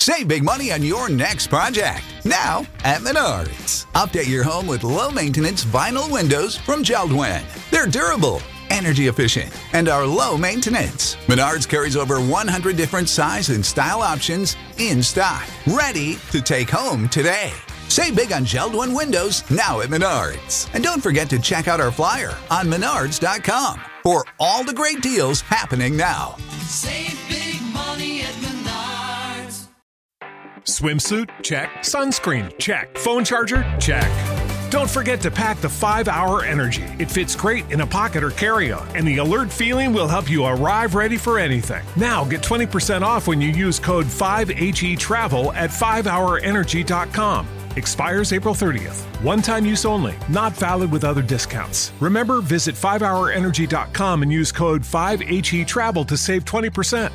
Save big money on your next project. Now at Menards. Update your home with low-maintenance vinyl windows from JELD-WEN. They're durable, energy efficient, and are low maintenance. Menards carries over 100 different size and style options in stock, ready to take home today. Save big on JELD-WEN windows now at Menards. And don't forget to check out our flyer on menards.com for all the great deals happening now. Save big money at Menards. Swimsuit? Check. Sunscreen? Check. Phone charger? Check. Don't forget to pack the 5-Hour Energy. It fits great in a pocket or carry-on, and the alert feeling will help you arrive ready for anything. Now get 20% off when you use code 5HETRAVEL at 5hourenergy.com. Expires April 30th. One-time use only. Not valid with other discounts. Remember, visit 5hourenergy.com and use code 5HETRAVEL to save 20%.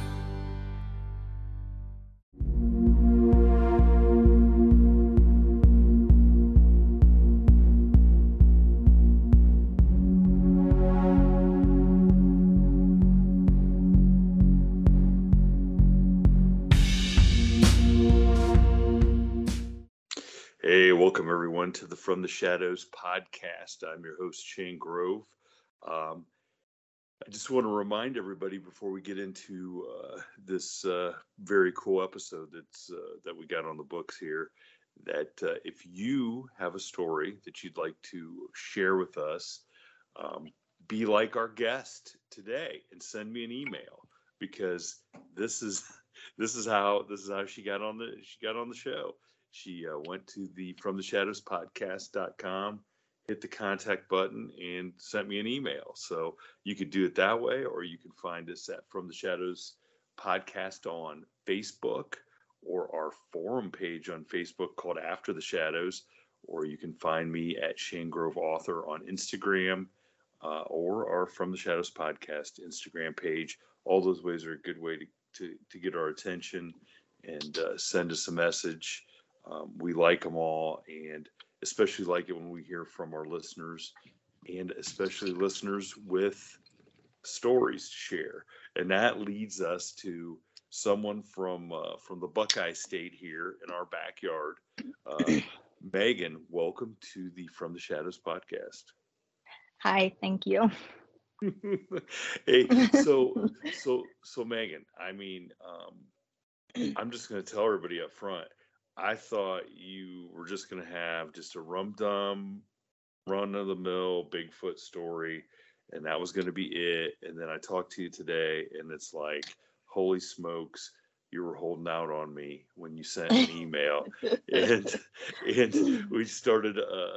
Hey, welcome everyone to the From the Shadows podcast. I'm your host, Shane Grove. I just want to remind everybody before we get into this very cool episode that we got on the books here, that if you have a story that you'd like to share with us, be like our guest today and send me an email, because this is how she got on the show. She went to the FromTheShadowsPodcast.com, hit the contact button, and sent me an email. So you could do it that way, or you can find us at From the Shadows Podcast on Facebook, or our forum page on Facebook called After the Shadows, or you can find me at Shane Grove Author on Instagram, or our From the Shadows Podcast Instagram page. All those ways are a good way to get our attention and send us a message. We like them all, and especially like it when we hear from our listeners, and especially listeners with stories to share. And that leads us to someone from the Buckeye State here in our backyard. Megan, welcome to the From the Shadows podcast. Hi, thank you. Hey, so Megan, I mean, I'm just going to tell everybody up front. I thought you were just going to have just a rum-dum, run-of-the-mill Bigfoot story, and that was going to be it. And then I talked to you today, and it's like, holy smokes, you were holding out on me when you sent an email, and we started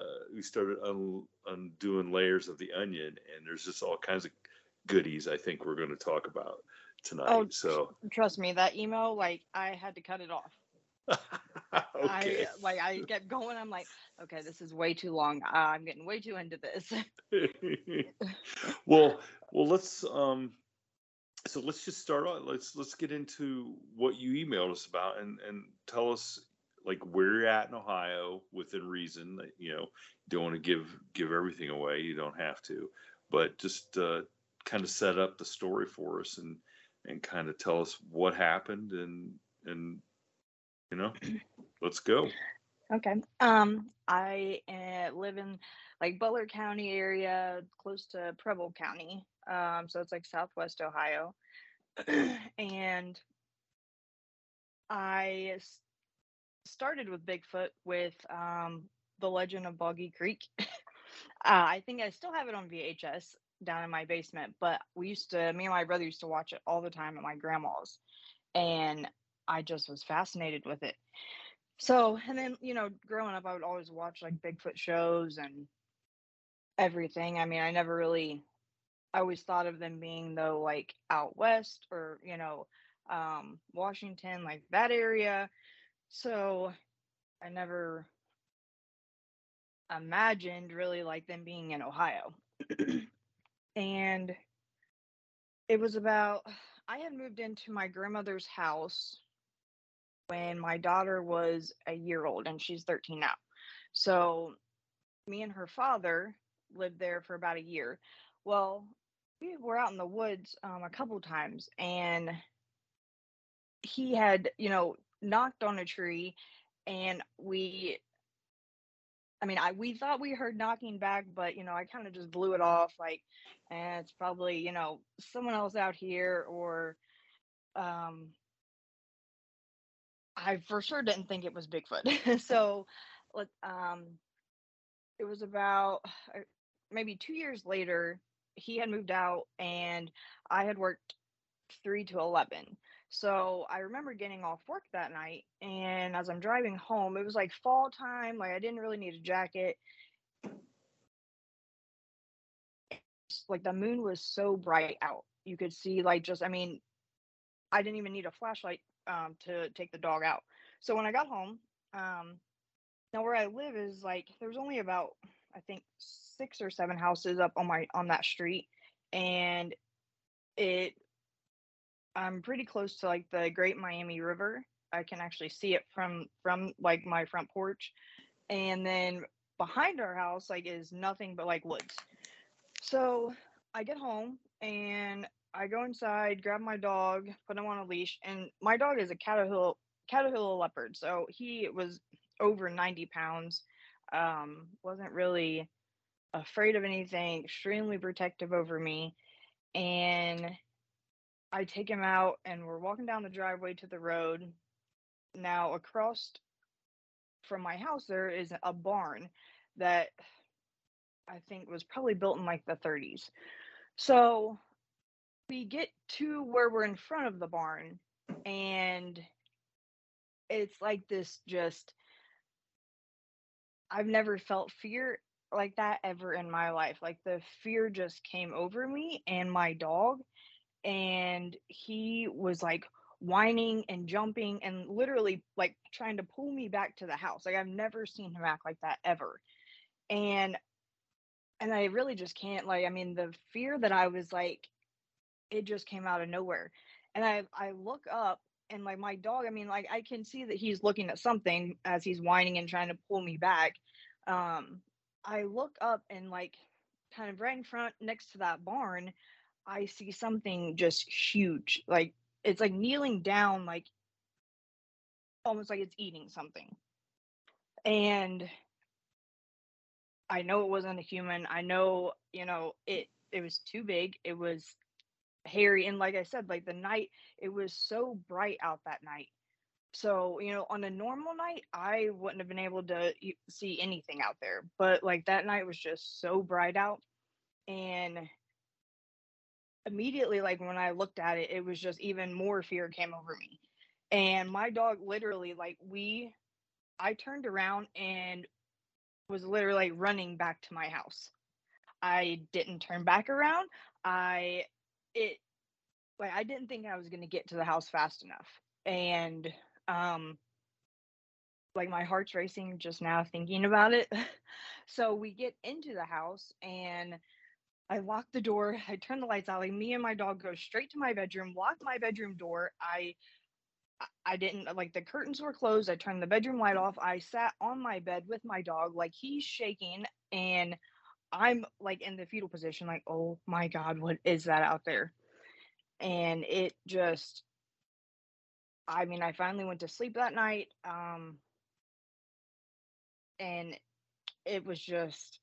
undoing layers of the onion, and there's just all kinds of goodies I think we're going to talk about tonight. Oh, so trust me, that email, like, I had to cut it off. Okay. I kept going. I'm like, okay, this is way too long. I'm getting way too into this. well, let's just start on. Let's get into what you emailed us about, and tell us like where you're at in Ohio within reason. You know, don't want to give everything away. You don't have to, but just kind of set up the story for us and kind of tell us what happened and you know, let's go. Okay. I live in like Butler County area, close to Preble County. So it's like Southwest Ohio. And I started with Bigfoot with The Legend of Boggy Creek. I think I still have it on VHS down in my basement, but me and my brother used to watch it all the time at my grandma's, and I just was fascinated with it. So, and then, you know, growing up, I would always watch like Bigfoot shows and everything. I mean, I always thought of them being though like out west or, you know, Washington, like that area. So I never imagined really like them being in Ohio. And it was I had moved into my grandmother's house when my daughter was a year old, and she's 13 now. So me and her father lived there for about a year. Well, we were out in the woods a couple times, and he had, you know, knocked on a tree, and we thought we heard knocking back, but I kind of just blew it off, like, it's probably someone else out here, or um I for sure didn't think it was Bigfoot. So let it was about maybe 2 years later. He had moved out, and I had worked 3 to 11. So I remember getting off work that night, and as I'm driving home, it was like fall time. Like, I didn't really need a jacket. Like, the moon was so bright out. You could see, like, I didn't even need a flashlight to take the dog out. So when I got home, now where I live is like there's only about, I think, 6 or 7 houses up on that street, and it I'm pretty close to like the Great Miami River. I can actually see it from like my front porch, and then behind our house like is nothing but like woods. So I get home, and I go inside, grab my dog, put him on a leash, and my dog is a Catahoula leopard, so he was over 90 pounds. Wasn't really afraid of anything, extremely protective over me, and I take him out, and we're walking down the driveway to the road. Now, across from my house, there is a barn that I think was probably built in like the 30s. So we get to where we're in front of the barn, and it's like this just, I've never felt fear like that ever in my life. Like, the fear just came over me and my dog, and he was like whining and jumping and literally like trying to pull me back to the house. Like, I've never seen him act like that ever. And I really just can't, like, the fear that I was like, it just came out of nowhere. And I look up, and like my dog, like, I can see that he's looking at something as he's whining and trying to pull me back. I look up, and like kind of right in front next to that barn, I see something just huge. Like, it's like kneeling down, like almost like it's eating something. And I know it wasn't a human. I know, it was too big. It was hairy, and like I said, like the night, it was so bright out that night. So, on a normal night, I wouldn't have been able to see anything out there. But like that night was just so bright out, and immediately, like when I looked at it, it was just even more fear came over me. And my dog literally, like, I turned around and was literally like running back to my house. I didn't turn back around. I it like I didn't think I was going to get to the house fast enough. And like my heart's racing just now thinking about it. So we get into the house, and I lock the door. I turn the lights out. Like, me and my dog go straight to my bedroom, lock my bedroom door. I didn't, like, the curtains were closed. I turned the bedroom light off. I sat on my bed with my dog, like, he's shaking, and I'm like in the fetal position, like, oh my God, what is that out there? And it just, I finally went to sleep that night. And it was just,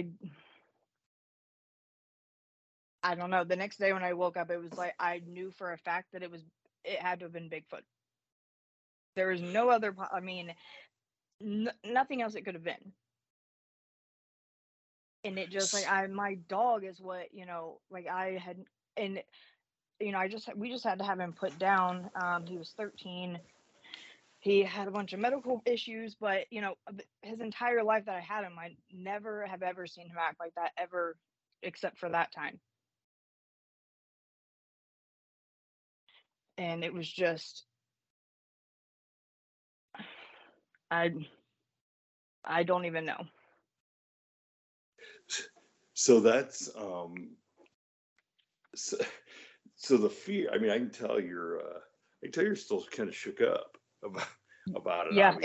I don't know. The next day when I woke up, it was like I knew for a fact that it had to have been Bigfoot. There was no other, nothing else it could have been. And it just like my dog is what, like I had, and we just had to have him put down. He was 13. He had a bunch of medical issues, but his entire life that I had him, I never have ever seen him act like that ever, except for that time. And it was just, I don't even know. So that's so the fear. I can tell you're still kind of shook up about it. Yeah.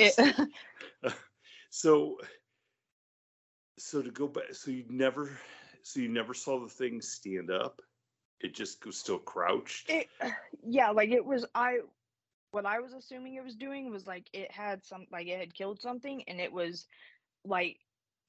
So to go back, so you never saw the thing stand up. It just was still crouched. Yeah, like it was. what I was assuming it was doing was like it had it had killed something, and it was like,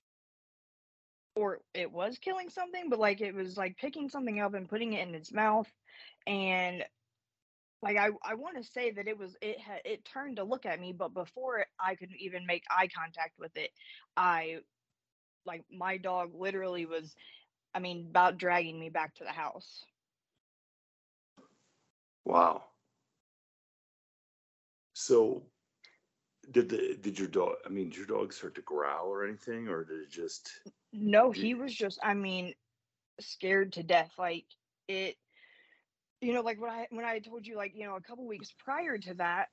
or it was killing something, but like it was like picking something up and putting it in its mouth. And like I want to say that it turned to look at me, but before I could even make eye contact with it, I like my dog literally was, I mean, about dragging me back to the house. Wow. So did your dog, I mean, did your dog start to growl or anything, or did it just No, did, he was just, I mean, scared to death. Like it, like when I told you, like, a couple weeks prior to that,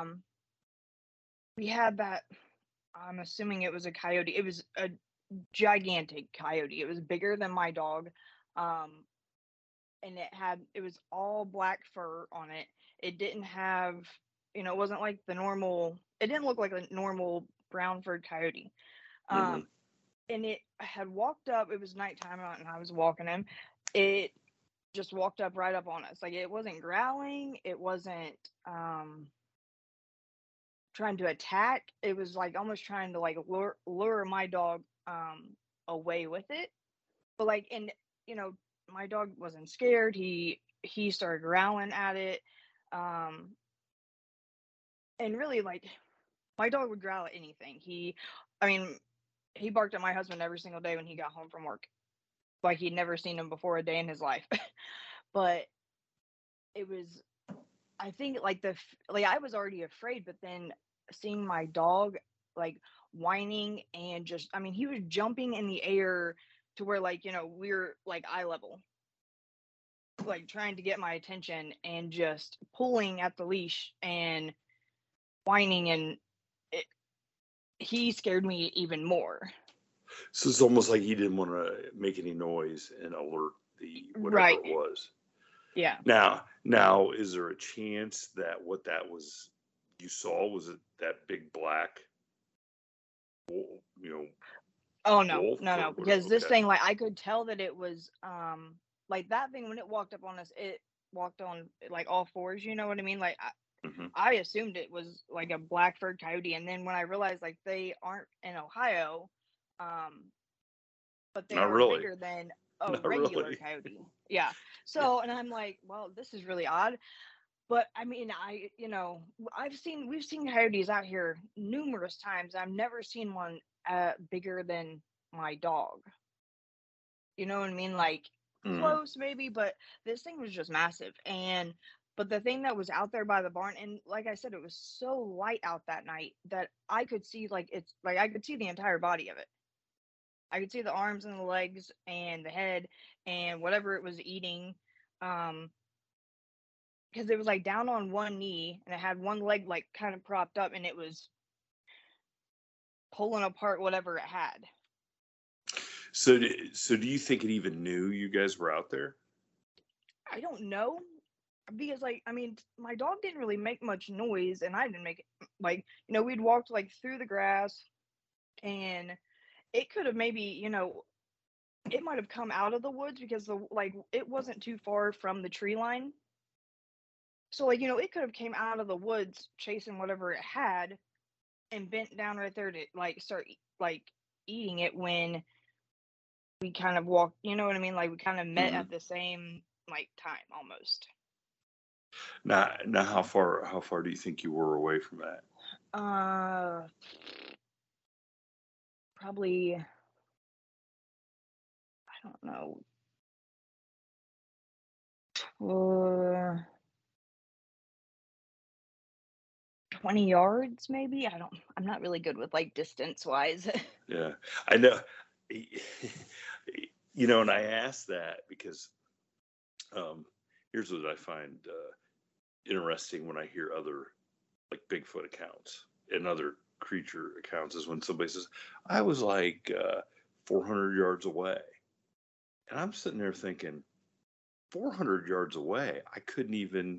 we had that, I'm assuming it was a coyote. It was a gigantic coyote. It was bigger than my dog. Um, and it was all black fur on it. It didn't have, it wasn't like it didn't look like a normal brown furred coyote. hmm. Um, and it had walked up, it was nighttime out and I was walking him. It just walked up right up on us. Like it wasn't growling, it wasn't trying to attack. It was like almost trying to like lure my dog away with it. But like, and my dog wasn't scared. He started growling at it. Um and really, like, my dog would growl at anything. I mean, he barked at my husband every single day when he got home from work. Like he'd never seen him before a day in his life. But it was, I think, like I was already afraid, but then seeing my dog like whining and just, I mean, he was jumping in the air to where, like, we're like eye level, like trying to get my attention and just pulling at the leash and whining, and he scared me even more. So it's almost like he didn't want to make any noise and alert the whatever Right. it was. Yeah. Now, is there a chance that what that was you saw was it that big black, you know, Oh no, wolf no, or no. whatever? Because this Okay. thing, like, I could tell that it was like that thing when it walked up on us, it walked on like all fours, you know what I mean? Like Hmm. I assumed it was like a black furred coyote, and then when I realized like they aren't in Ohio, um, but they Not are really. bigger than a Not regular really. coyote. Yeah. Yeah. So, and I'm like, well, this is really odd. But I mean, we've seen coyotes out here numerous times. I've never seen one bigger than my dog. You know what I mean? Like Mm. close maybe, but this thing was just massive. And but the thing that was out there by the barn, and like I said, it was so light out that night that I could see, like, it's like I could see the entire body of it. I could see the arms and the legs and the head and whatever it was eating. Um, because it was like down on one knee and it had one leg like kind of propped up and it was pulling apart whatever it had. So, do you think it even knew you guys were out there? I don't know, because, like, I mean, my dog didn't really make much noise and I didn't make it. Like, we'd walked like through the grass, and it could have maybe, it might have come out of the woods because it wasn't too far from the tree line. So, like, it could have came out of the woods chasing whatever it had and bent down right there to like start like eating it when we kind of walked, you know what I mean? Like we kind of met Hmm. at the same like time almost. Now, how far do you think you were away from that? Probably, I don't know, 20 yards maybe. I'm not really good with like distance wise. Yeah, I know. And I ask that because here's what I find interesting when I hear other like Bigfoot accounts and other creature accounts is when somebody says, I was like 400 yards away. And I'm sitting there thinking, 400 yards away, I couldn't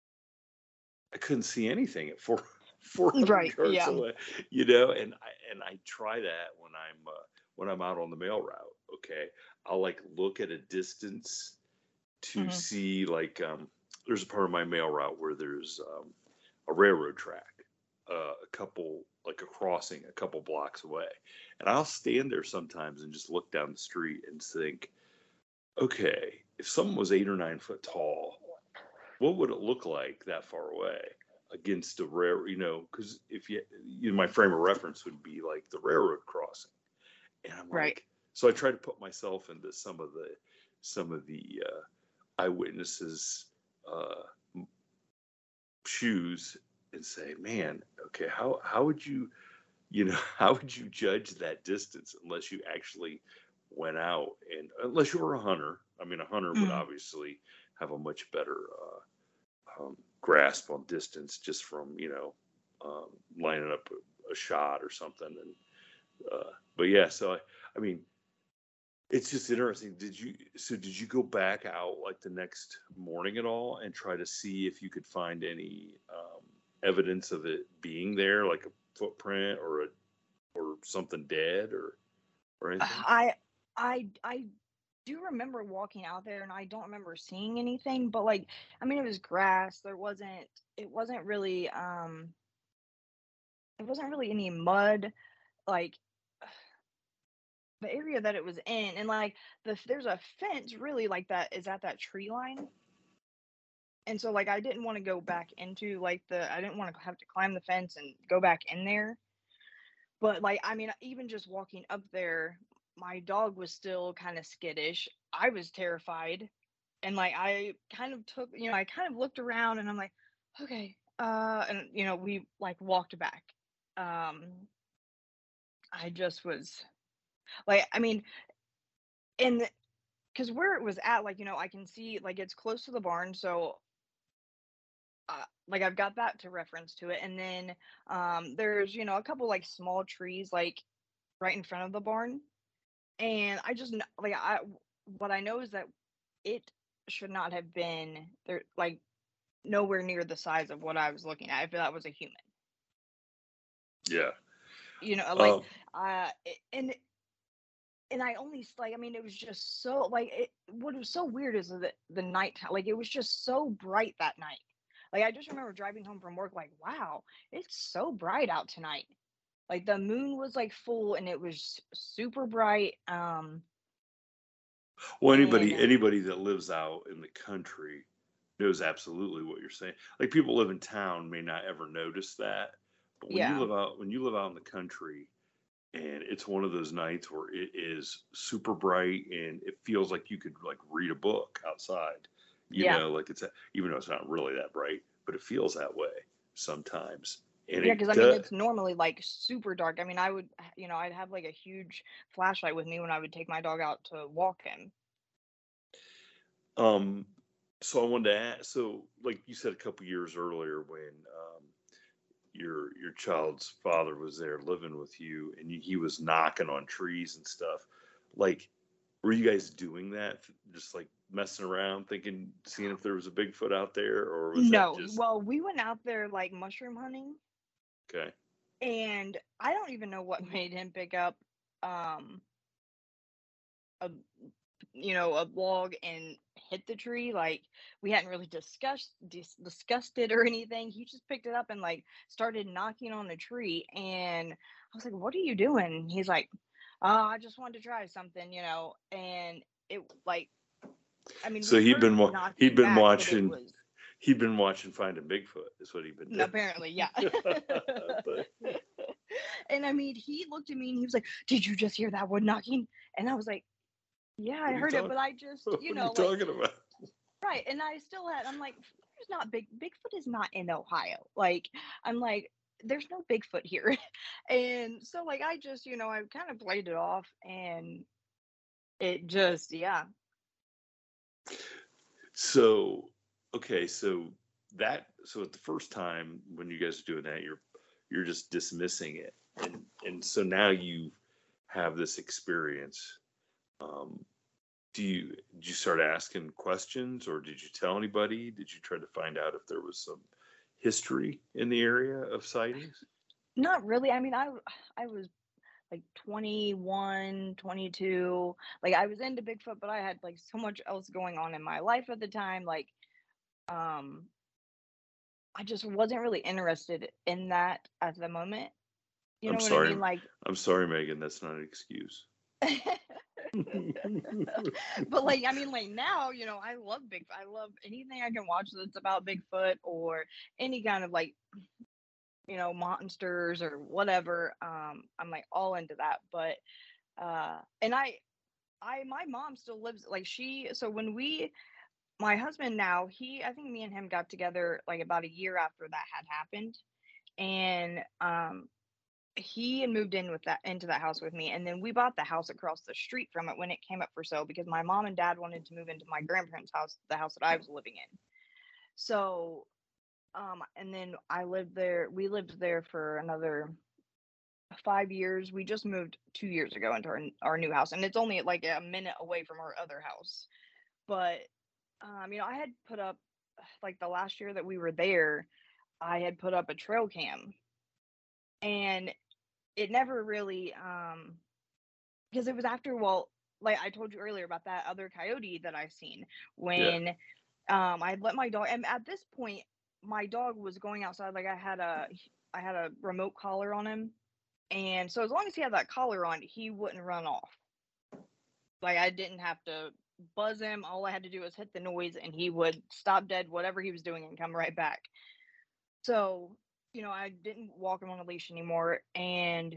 see anything at 400 Right. yards Yeah. away, and I try that when I'm out on the mail route. Okay, I'll like look at a distance to Hmm. see like there's a part of my mail route where there's a railroad track, like a crossing a couple blocks away. And I'll stand there sometimes and just look down the street and think, okay, if someone was 8 or 9 foot tall, what would it look like that far away against a because if my frame of reference would be like the railroad crossing. And I'm Right. like, so I try to put myself into some of the eyewitnesses' shoes and say, man, okay, how would you, how would you judge that distance unless you actually went out, and unless you were a hunter? I mean, a hunter would obviously have a much better grasp on distance just from lining up a shot or something. And but yeah, so I mean, it's just interesting. Did you go back out like the next morning at all and try to see if you could find any evidence of it being there, like a footprint or something dead or anything? I do remember walking out there, and I don't remember seeing anything, but like, I mean, it was grass. It wasn't really any mud. Like, the area that it was in, and like there's a fence really like that is at that tree line. And so like I didn't want to go back into like I didn't want to have to climb the fence and go back in there. But like, I mean, even just walking up there, my dog was still kind of skittish. I was terrified. And like I kind of I kind of looked around, and I'm like, okay, and we like walked back. I just was like, I mean, and because where it was at, like, I can see like it's close to the barn, so like I've got that to reference to it. And then there's a couple like small trees like right in front of the barn, and I just like what I know is that it should not have been there, like nowhere near the size of what I was looking at if that was a human. Yeah. Like and I only like, I mean, it was just so like what was so weird is that the night, like it was just so bright that night. Like I just remember driving home from work like, wow, it's so bright out tonight. Like the moon was like full, and it was super bright. Well, And anybody that lives out in the country knows absolutely what you're saying. Like people live in town may not ever notice that, but when yeah, you live out in the country, and it's one of those nights where it is super bright and it feels like you could like read a book outside, yeah, like even though it's not really that bright, but it feels that way sometimes. And yeah. it Because I mean, does. it's normally like super dark. I mean, I would, I'd have like a huge flashlight with me when I would take my dog out to walk him. So I wanted to ask, so like you said a couple years earlier when your child's father was there living with you, and he was knocking on trees and stuff, like were you guys doing that, just like messing around thinking, seeing if there was a Bigfoot out there, or was that No, just well, we went out there like mushroom hunting, okay? and I don't even know what made him pick up um a a log and hit the tree. Like we hadn't really discussed it or anything. He just picked it up and like started knocking on the tree, and I was like, what are you doing? He's like, I just wanted to try something, and it like, I mean, So we heard the he'd knocking been back, but it watching was Finding Bigfoot is what he'd been doing. apparently, yeah. And I mean, he looked at me and he was like, did you just hear that wood knocking? And I was like, yeah, I What are you heard it, but talking? I just, What are you like, talking about? right. And I'm like, there's not Bigfoot is not in Ohio. Like, I'm like, there's no Bigfoot here. And so like, I just, I kind of played it off, and it just, yeah. So, okay, so at the first time when you guys are doing that, you're just dismissing it, and so now you have this experience. Um, did you start asking questions, or did you tell anybody? Did you try to find out if there was some history in the area of sightings? Not really. I mean, I was like 21, 22. Like I was into Bigfoot, but I had like so much else going on in my life at the time. Like, um, I just wasn't really interested in that at the moment. You I'm know what I sorry. mean? Like, I'm sorry, Megan. That's not an excuse. but like, I mean, like now, I love anything I can watch that's about Bigfoot or any kind of like, monsters or whatever. I'm like all into that. But and my mom still lives like so when my husband now, I think me and him got together like about a year after that had happened. And he had moved into that house with me, and then we bought the house across the street from it when it came up for sale because my mom and dad wanted to move into my grandparents' house, the house that I was living in. So and then we lived there for another 5 years. We just moved 2 years ago into our new house, and it's only like a minute away from our other house. But I had put up, like, the last year that we were there, I had put up a trail cam, and it never really because it was after, well, like I told you earlier about that other coyote that I seen Yeah. when I'd let my dog, and at this point my dog was going outside. Like, I had a remote collar on him, and so as long as he had that collar on, he wouldn't run off. Like, I didn't have to buzz him. All I had to do was hit the noise and he would stop dead, whatever he was doing, and come right back. So, I didn't walk him on a leash anymore. And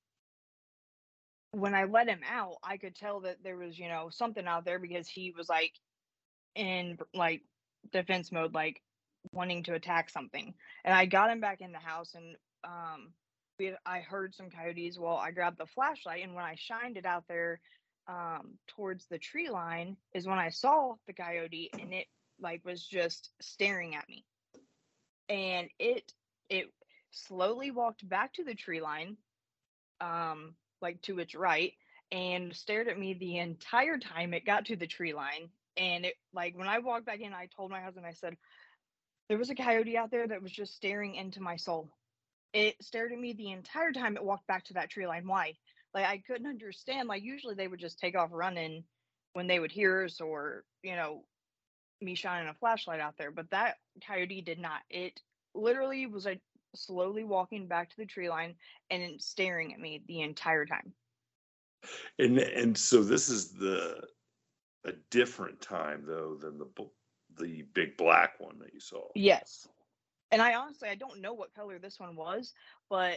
when I let him out, I could tell that there was, something out there because he was like in like defense mode, like wanting to attack something. And I got him back in the house, and I heard some coyotes. Well, I grabbed the flashlight, and when I shined it out there towards the tree line is when I saw the coyote, and it like was just staring at me. And it slowly walked back to the tree line, like to its right, and stared at me the entire time it got to the tree line. And it, like, when I walked back in, I told my husband, I said, there was a coyote out there that was just staring into my soul. It stared at me the entire time it walked back to that tree line. Why? Like, I couldn't understand. Like, usually they would just take off running when they would hear us, or, me shining a flashlight out there. But that coyote did not. It literally was like slowly walking back to the tree line and staring at me the entire time. And so this is a different time though than the big black one that you saw. Yes. And I don't know what color this one was, but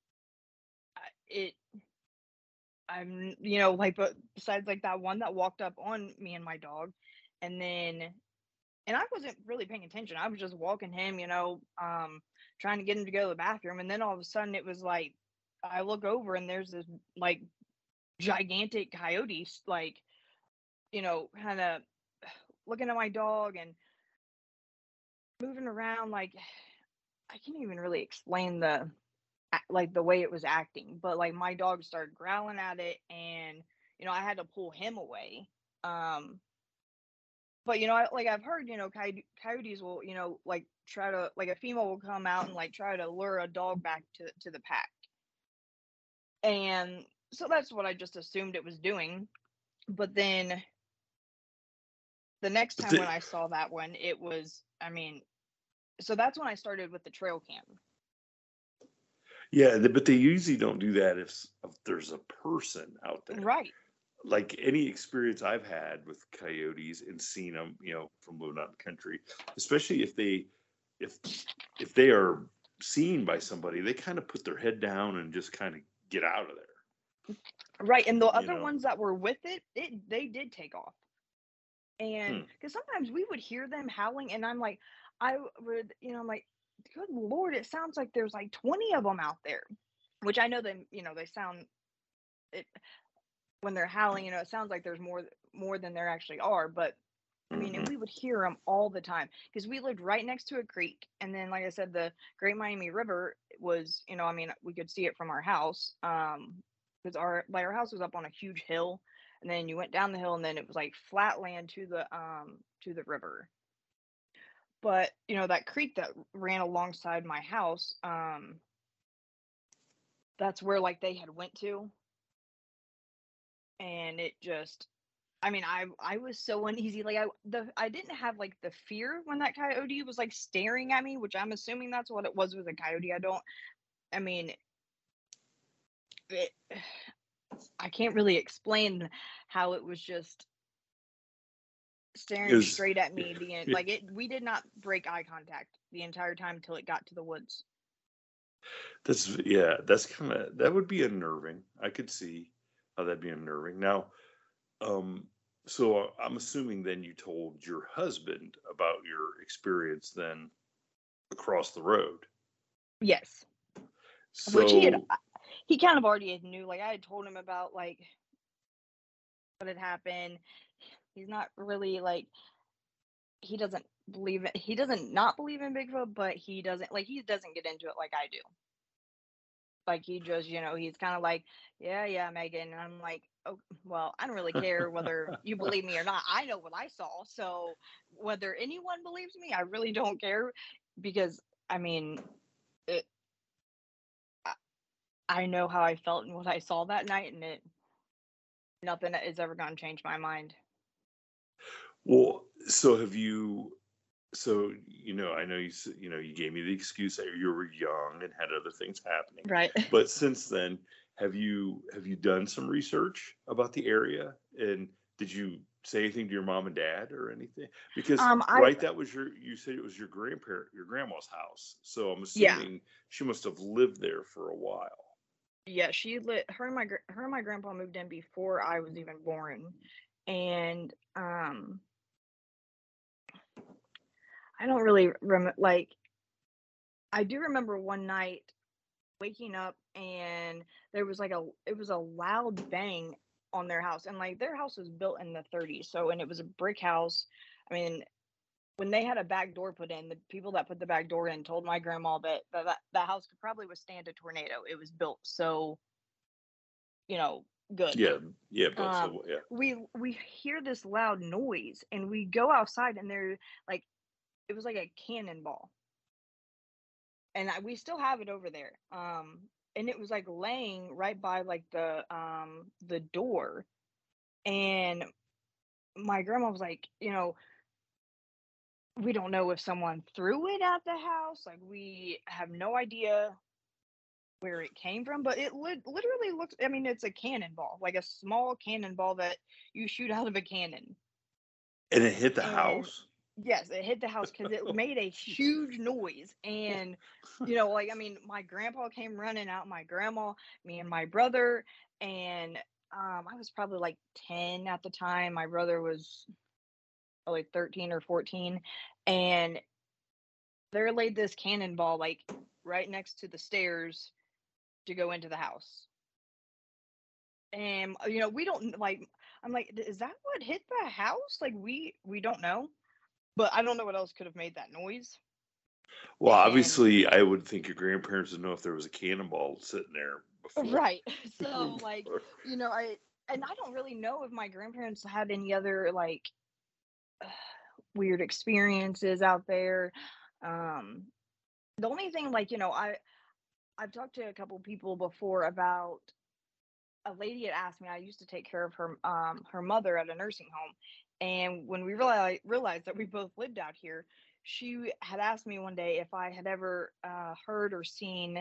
but besides like that one that walked up on me and my dog, and I wasn't really paying attention. I was just walking him, trying to get him to go to the bathroom. And then all of a sudden it was like, I look over and there's this like gigantic coyote, like, kind of looking at my dog and moving around. Like, I can't even really explain the way it was acting, but like my dog started growling at it, and I had to pull him away. But I've heard, coyotes will, like try to, like, a female will come out and like try to lure a dog back to the pack. And so that's what I just assumed it was doing. But then the next time when I saw that one, it was, so that's when I started with the trail cam. Yeah, but they usually don't do that if there's a person out there. Right. Like any experience I've had with coyotes and seen them, from moving out in the country, especially if they are seen by somebody, they kind of put their head down and just kind of get out of there. Right. And the other ones that were with they did take off. And because sometimes we would hear them howling, and I'm like, I'm like, good Lord, it sounds like there's like 20 of them out there, which I know them, they sound it when they're howling, it sounds like there's more than there actually are. But and we would hear them all the time because we lived right next to a creek. And then, like I said, the Great Miami River was, we could see it from our house. Because our house was up on a huge hill, and then you went down the hill, and then it was like flat land to the river. But that creek that ran alongside my house, that's where like they had went to, and it just, I mean, I was so uneasy. Like I didn't have like the fear when that coyote was like staring at me, which I'm assuming that's what it was a coyote. I mean, it, I can't really explain how it was just staring Is straight at me like it we did not break eye contact the entire time till it got to the woods. that's kind of that would be unnerving. I could see how that'd be unnerving. Now, um, so I'm assuming then you told your husband about your experience then across the road. Yes. Which So he kind of already knew. Like I had told him about like what had happened. He's not really like he doesn't believe it. He doesn't not believe in Bigfoot, but he doesn't get into it like I do. Like he just, he's kind of like, yeah, Megan. And I'm like, oh, well, I don't really care whether you believe me or not. I know what I saw. So whether anyone believes me, I really don't care because I mean, it, I know how I felt and what I saw that night, and nothing is ever going to change my mind. well, so have you? So I know you gave me the excuse that you were young and had other things happening, Right. but since then, have you done some research about the area? And did you say anything to your mom and dad or anything? Because I right, you said it was your grandma's house, so I'm Yeah, assuming she must have lived there for a while. yeah. Her and my grandpa moved in before I was even born, and I don't really like. I do remember one night waking up and there was it was a loud bang on their house, and like their house was built in the 30s, so and it was a brick house. I mean, when they had a back door put in, the people that put the back door in told my grandma that house could probably withstand a tornado. It was built so, good. Yeah, yeah, but Um, so yeah. we hear this loud noise and we go outside and there like it was like a cannonball, and we still have it over there. And it was like laying right by like the door, and my grandma was like, we don't know if someone threw it at the house. Like we have no idea where it came from, but it literally looks. I mean, it's a cannonball, like a small cannonball that you shoot out of a cannon. And it hit the And house. yes, it hit the house because it made a huge noise. And, like, I mean, my grandpa came running out, my grandma, me and my brother. And I was probably like 10 at the time. My brother was like 13 or 14. And there laid this cannonball, like, right next to the stairs to go into the house. And, we don't like, I'm like, is that what hit the house? Like, we don't know. But I don't know what else could have made that noise. Well, And obviously, I would think your grandparents would know if there was a cannonball sitting there before. right. So like, I don't really know if my grandparents had any other like weird experiences out there. Um the only thing like, I've talked to a couple people before about a lady had asked me. I used to take care of her mother at a nursing home. And when we realized that we both lived out here, she had asked me one day if I had ever heard or seen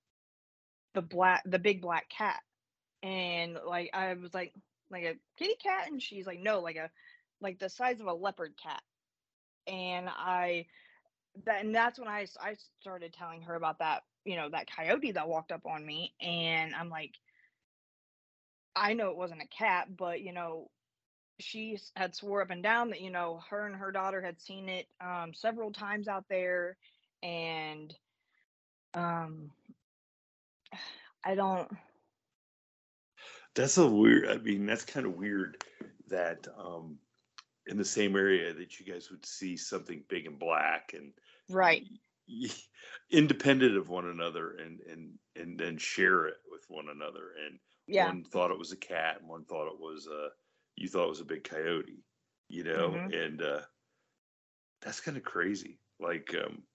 the big black cat. And like I was like a kitty cat, and she's like, no, like the size of a leopard cat. And that's when I started telling her about that, that coyote that walked up on me. And I'm like, I know it wasn't a cat, but she had swore up and down that her and her daughter had seen it several times out there. And um I don't. That's a weird. I mean, that's kind of weird that in the same area that you guys would see something big and black and Right. y- independent of one another, and then share it with one another. And Yeah. one thought it was a cat, and one thought it was you thought it was a big coyote. Hmm. And that's kind of crazy. Like,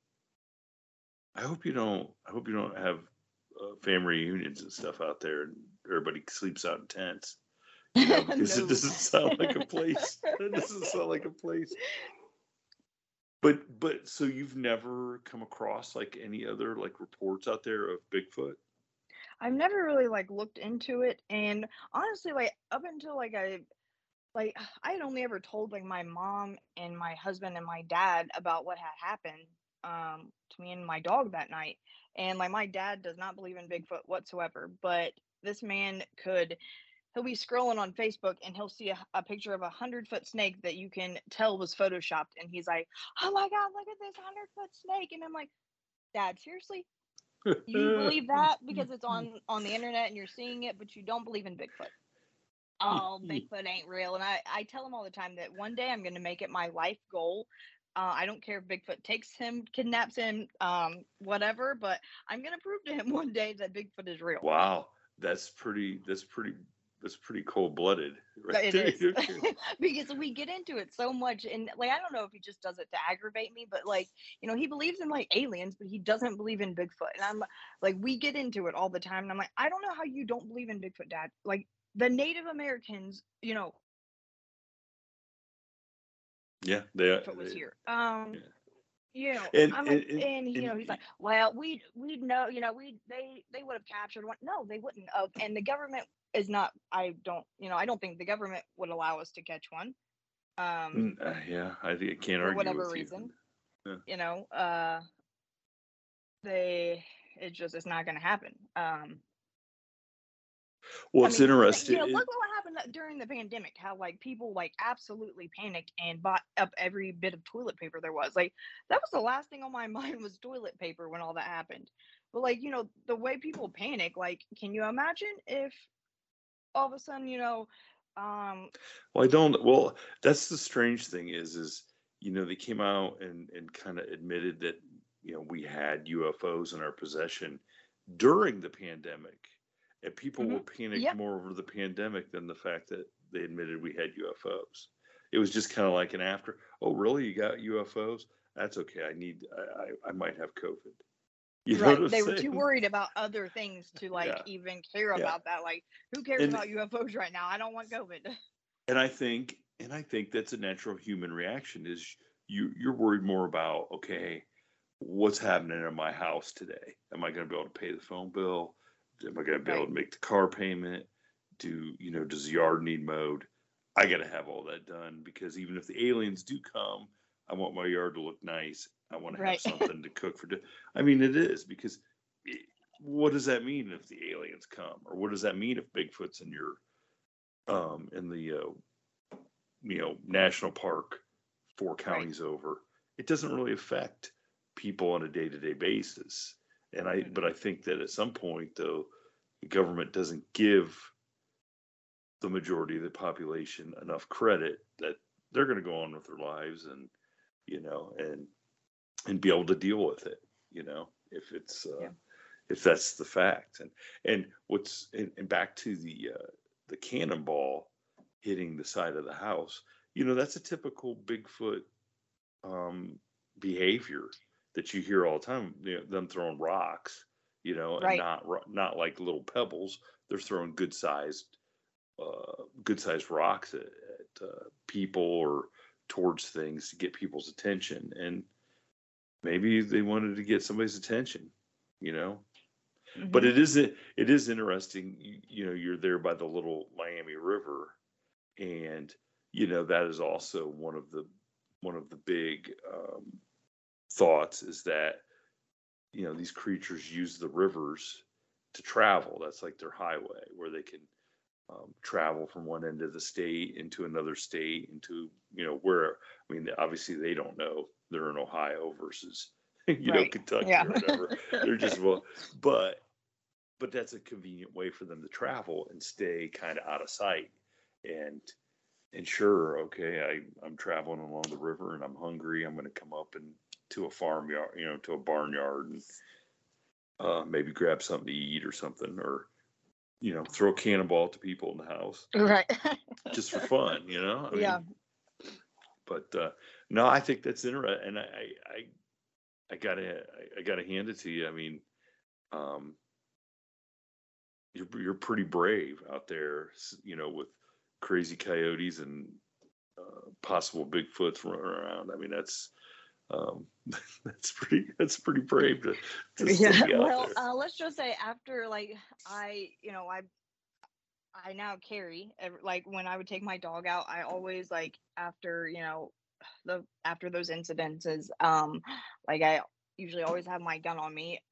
I hope you don't have family reunions and stuff out there, and everybody sleeps out in tents. because it No. doesn't sound like a place. It doesn't sound like a place. But so you've never come across like any other like reports out there of Bigfoot? I've never really like looked into it, and honestly, like up until like I had only ever told like my mom and my husband and my dad about what had happened to me and my dog that night. And like my dad does not believe in Bigfoot whatsoever, but this man could he'll be scrolling on Facebook and he'll see a picture of 100-foot snake that you can tell was photoshopped, and he's like, "Oh my god, look at this 100-foot snake!" And I'm like, "Dad, seriously? You believe that because it's on the internet and you're seeing it, but you don't believe in Bigfoot?" Oh, Bigfoot ain't real. And I tell him all the time that one day I'm going to make it my life goal. I don't care if Bigfoot takes him, kidnaps him, whatever, but I'm going to prove to him one day that Bigfoot is real. Wow, that's pretty cold-blooded right It there. is. Because we get into it so much. And like, I don't know if he just does it to aggravate me, but like, he believes in like aliens, but he doesn't believe in Bigfoot. And I'm like, we get into it all the time. And I'm like, I don't know how you don't believe in Bigfoot, Dad. Like, the Native Americans, Yeah, Bigfoot was they here. and I'm like, and he's like, well, we know, they would have captured one. No, they wouldn't have. And the government is not. I don't think the government would allow us to catch one. yeah, I think I can't For argue whatever with you. reason, Yeah. it's not going to happen. Well, I it's mean, interesting. look what happened during the pandemic. How like people like absolutely panicked and bought up every bit of toilet paper there was. Like that was the last thing on my mind was toilet paper when all that happened. But like the way people panic, like can you imagine if all of a sudden Well, I don't. Well, that's the strange thing is they came out and kind of admitted that we had UFOs in our possession during the pandemic, and people were panicked yep, more over the pandemic than the fact that they admitted we had UFOs. It was just kind of like an after. Oh, really? You got UFOs? That's okay. I might have COVID. You know what right. I'm They were too saying? worried about other things to like Yeah, even care yeah. about that. Like who cares And about UFOs right now? I don't want COVID. and I think that's a natural human reaction. Is you're worried more about, okay, what's happening in my house today? Am I going to be able to pay the phone bill? Am I going to be able Right. to make the car payment? Does the yard need mowed? I got to have all that done because even if the aliens do come, I want my yard to look nice. I want to have Right. something to cook for. I mean, it is because what does that mean if the aliens come, or what does that mean if Bigfoot's in your in the national park 4 counties over? It doesn't really affect people on a day-to-day basis. But I think that at some point though, the government doesn't give the majority of the population enough credit that they're going to go on with their lives and and be able to deal with it, if it's Yeah. if that's the fact. And what's and back to the cannonball hitting the side of the house, that's a typical Bigfoot behavior that you hear all the time. Them throwing rocks, and Right. not like little pebbles. They're throwing good sized rocks at people or towards things to get people's attention. And maybe they wanted to get somebody's attention, But Mhm. it is interesting. You're there by the little Miami River, and that is also one of the big thoughts is that these creatures use the rivers to travel. That's like their highway where they can travel from one end of the state into another state into where. I mean, obviously they don't know they're in Ohio versus Right. Kentucky Yeah. or whatever. They're just but that's a convenient way for them to travel and stay kind of out of sight. And sure, okay, I'm traveling along the river and I'm hungry. I'm going to come up and to a farmyard, to a barnyard, and maybe grab something to eat or something, or throw a cannonball at the people in the house Right. just for fun. I mean, Yeah. but no, I think that's interesting, and I gotta hand it to you. I mean, you're pretty brave out there, with crazy coyotes and possible Bigfoots running around. I mean, that's um, that's pretty brave to still Yeah. be out Well, there. let's just say after like I now carry like when I would take my dog out, I always like after the after those incidences, like I usually always have my gun on me.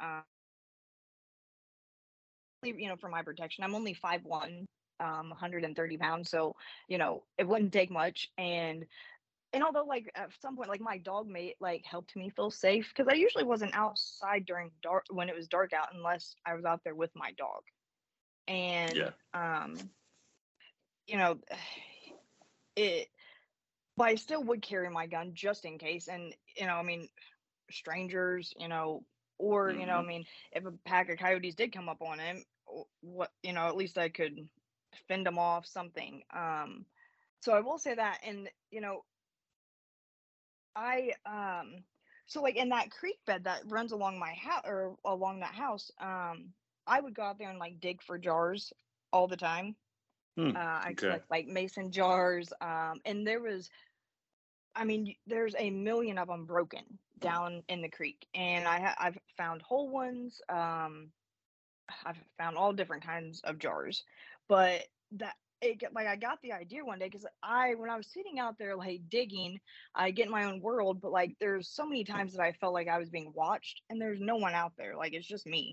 For my protection. I'm only 5'1", 130 pounds, so it wouldn't take much. And although like at some point, like my dog mate like helped me feel safe because I usually wasn't outside during dark when it was dark out unless I was out there with my dog. Yeah. And you know, it but I still would carry my gun just in case. And I mean, strangers, or I Hmm. mean, if a pack of coyotes did come up on him, what at least I could fend them off something. So I will say that. And I so like in that creek bed that runs along my house or along that house, I would go out there and like dig for jars all the time. Hmm. I Okay. collect like mason jars, and I mean, there's a million of them broken down in the creek, and I've found whole ones. I've found all different kinds of jars, but like I got the idea one day because when I was sitting out there like digging, I get in my own world, but like there's so many times that I felt like I was being watched, and there's no one out there. Like it's just me.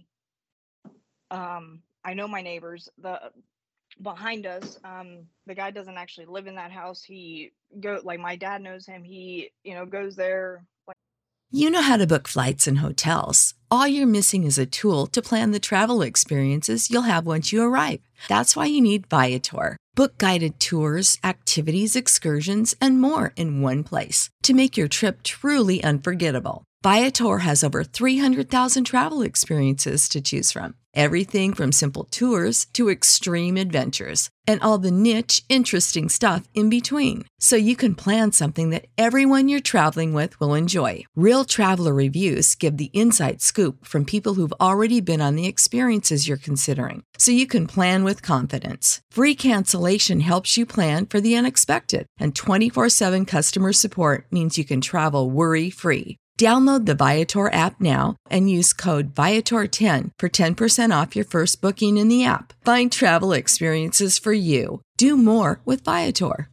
I know my neighbors. The behind us, the guy doesn't actually live in that house. He go like my dad knows him. He goes there. You know how to book flights and hotels. All you're missing is a tool to plan the travel experiences you'll have once you arrive. That's why you need Viator. Book guided tours, activities, excursions, and more in one place to make your trip truly unforgettable. Viator has over 300,000 travel experiences to choose from. Everything from simple tours to extreme adventures and all the niche, interesting stuff in between. So you can plan something that everyone you're traveling with will enjoy. Real traveler reviews give the inside scoop from people who've already been on the experiences you're considering. So you can plan with confidence. Free cancellation helps you plan for the unexpected. And 24/7 customer support means you can travel worry-free. Download the Viator app now and use code Viator10 for 10% off your first booking in the app. Find travel experiences for you. Do more with Viator.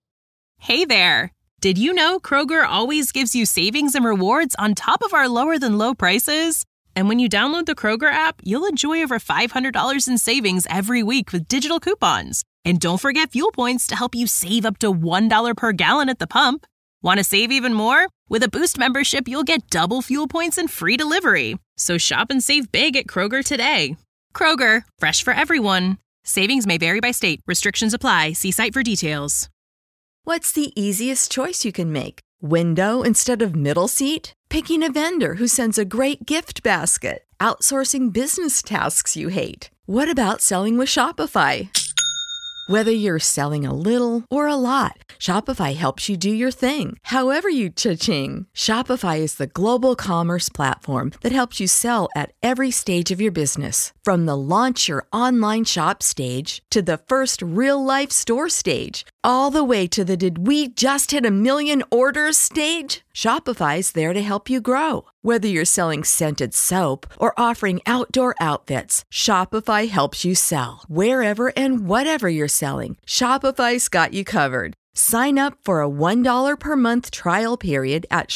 Hey there! Did you know Kroger always gives you savings and rewards on top of our lower than low prices? And when you download the Kroger app, you'll enjoy over $500 in savings every week with digital coupons. And don't forget fuel points to help you save up to $1 per gallon at the pump. Want to save even more? With a Boost membership, you'll get double fuel points and free delivery. So shop and save big at Kroger today. Kroger, fresh for everyone. Savings may vary by state. Restrictions apply. See site for details. What's the easiest choice you can make? Window instead of middle seat? Picking a vendor who sends a great gift basket? Outsourcing business tasks you hate? What about selling with Shopify? Whether you're selling a little or a lot, Shopify helps you do your thing, however you cha-ching. Shopify is the global commerce platform that helps you sell at every stage of your business. From the launch your online shop stage to the first real-life store stage, all the way to the did we just hit a million orders stage? Shopify's there to help you grow. Whether you're selling scented soap or offering outdoor outfits, Shopify helps you sell. Wherever and whatever you're selling, Shopify's got you covered. Sign up for a $1 per month trial period at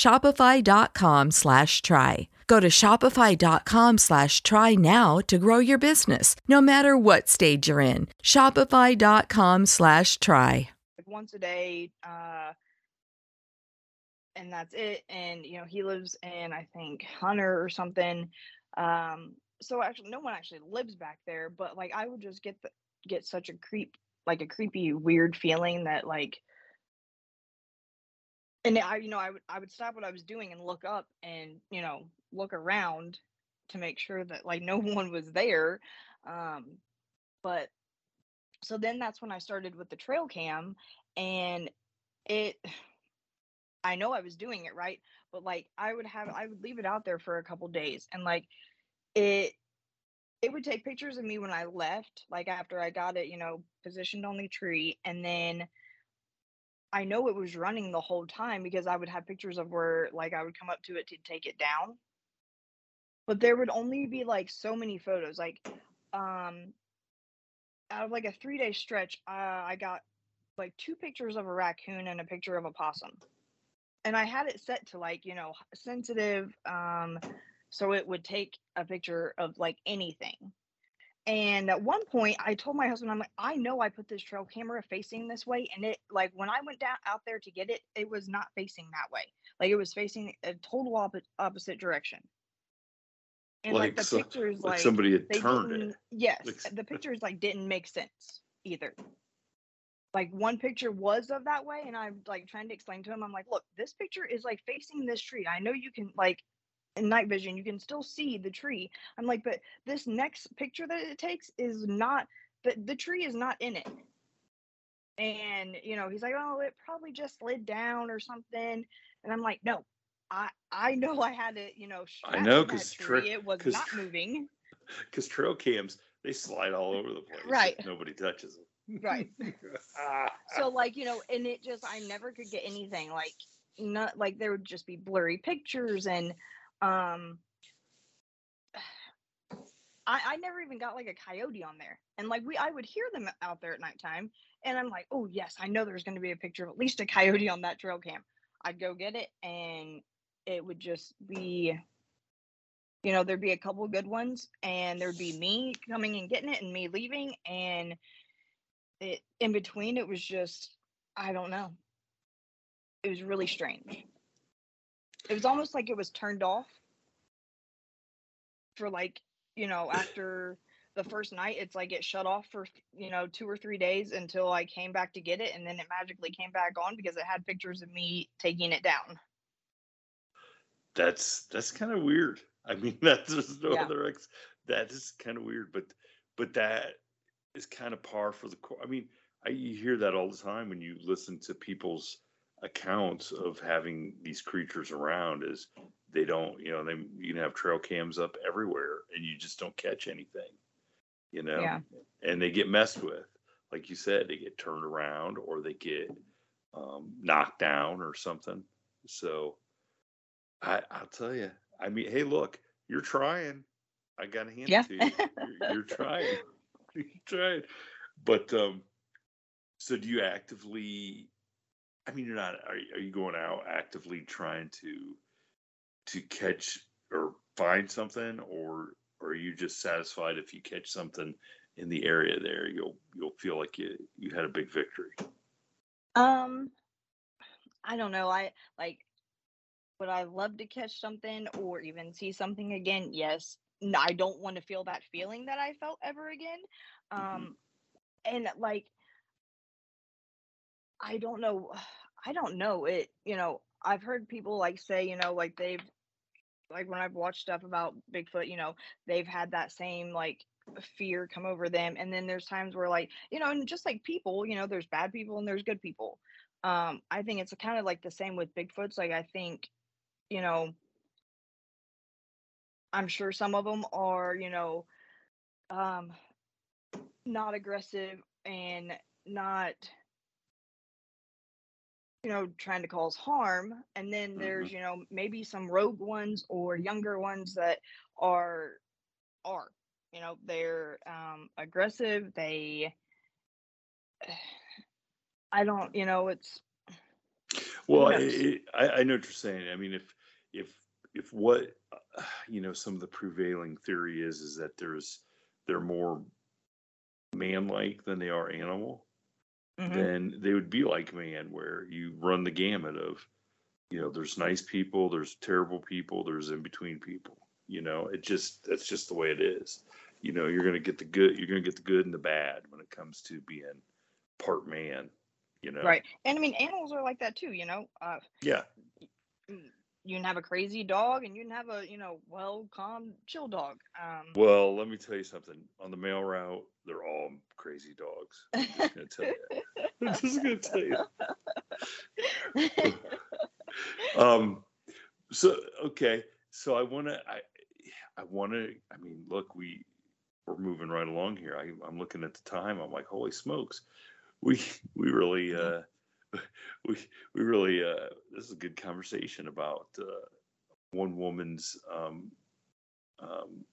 shopify.com/try. Go to shopify.com/try now to grow your business, no matter what stage you're in. Shopify.com/try. Like once a day, and that's it. And he lives in, I think, Hunter or something. So actually no one actually lives back there, but like I would just get such a creepy weird feeling that like, and I would stop what I was doing and look up and look around to make sure that like no one was there. But so then that's when I started with the trail cam. And it I know I was doing it right, but like I would leave it out there for a couple days, and like it it would take pictures of me when I left, like after I got it, positioned on the tree, and then I know it was running the whole time because I would have pictures of where like I would come up to it to take it down. But there would only be like so many photos. Like um out of like a 3-day stretch, I got like two pictures of a raccoon and a picture of a possum. And I had it set to like, sensitive, so it would take a picture of like anything. And at one point, I told my husband, I'm like, I know I put this trail camera facing this way, and it like when I went down out there to get it, it was not facing that way. Like it was facing a total opposite direction. And like the pictures, like somebody had they turned it. didn't. Yes, Like, the pictures like didn't make sense either. Like one picture was of that way, and I'm like trying to explain to him, I'm like, look, this picture is like facing this tree. I know you can like in night vision, you can still see the tree. I'm like, but this next picture that it takes is not the tree is not in it. And he's like, oh, it probably just slid down or something. And I'm like, no, I know I had it, I strapped know, to that tree. It was not moving. Because trail cams, they slide all over the place. Right. If nobody touches them. Right. So like, and it just, I never could get anything like, not like there would just be blurry pictures. And I never even got like a coyote on there. And like I would hear them out there at nighttime, and I'm like, oh yes, I know there's going to be a picture of at least a coyote on that trail cam. I'd go get it, and it would just be, there'd be a couple good ones, and there'd be me coming and getting it and me leaving, and it in between it was just, I don't know. It was really strange. It was almost like it was turned off for like, after the first night, it's like it shut off for, 2 or 3 days until I came back to get it. And then it magically came back on because it had pictures of me taking it down. That's kind of weird. I mean, there's no Yeah. other that is kind of weird, but that is kind of par for the course. I mean, you hear that all the time when you listen to people's accounts of having these creatures around. Is they don't, you can have trail cams up everywhere and you just don't catch anything, Yeah. and they get messed with. Like you said, they get turned around or they get knocked down or something. So I'll tell you, I mean, hey, look, you're trying. I got to hand Yeah. it to you. You're trying. You're trying. But so do you actively, I mean, you're not, are you going out actively trying to catch or find something, or are you just satisfied if you catch something in the area there, you'll feel like you had a big victory? I don't know. I like, would I love to catch something or even see something again? Yes. No, I don't want to feel that feeling that I felt ever again. And like, I don't know. I don't know it. I've heard people like say, like they've, like when I've watched stuff about Bigfoot, they've had that same like fear come over them. And then there's times where like, and just like people, there's bad people and there's good people. I think it's kind of like the same with Bigfoots. Like I think, I'm sure some of them are, not aggressive and not, trying to cause harm. And then there's, maybe some rogue ones or younger ones that are, they're aggressive. They, I don't, it's. Well, Who knows? I know what you're saying. I mean, if what some of the prevailing theory is that they're more man-like than they are animal, then they would be like man, where you run the gamut of, there's nice people, there's terrible people, there's in between people. That's just the way it is. You're gonna get the good, and the bad when it comes to being part man. Right. And I mean, animals are like that too, Yeah. You can have a crazy dog and you can have a, well, calm, chill dog. Well, let me tell you something. On the mail route, they're all crazy dogs. I'm just going to tell you. I'm just going to tell you. So, okay. So I want to, I mean, look, we're moving right along here. I'm looking at the time. I'm like, holy smokes, we we really we we really this is a good conversation about one woman's um,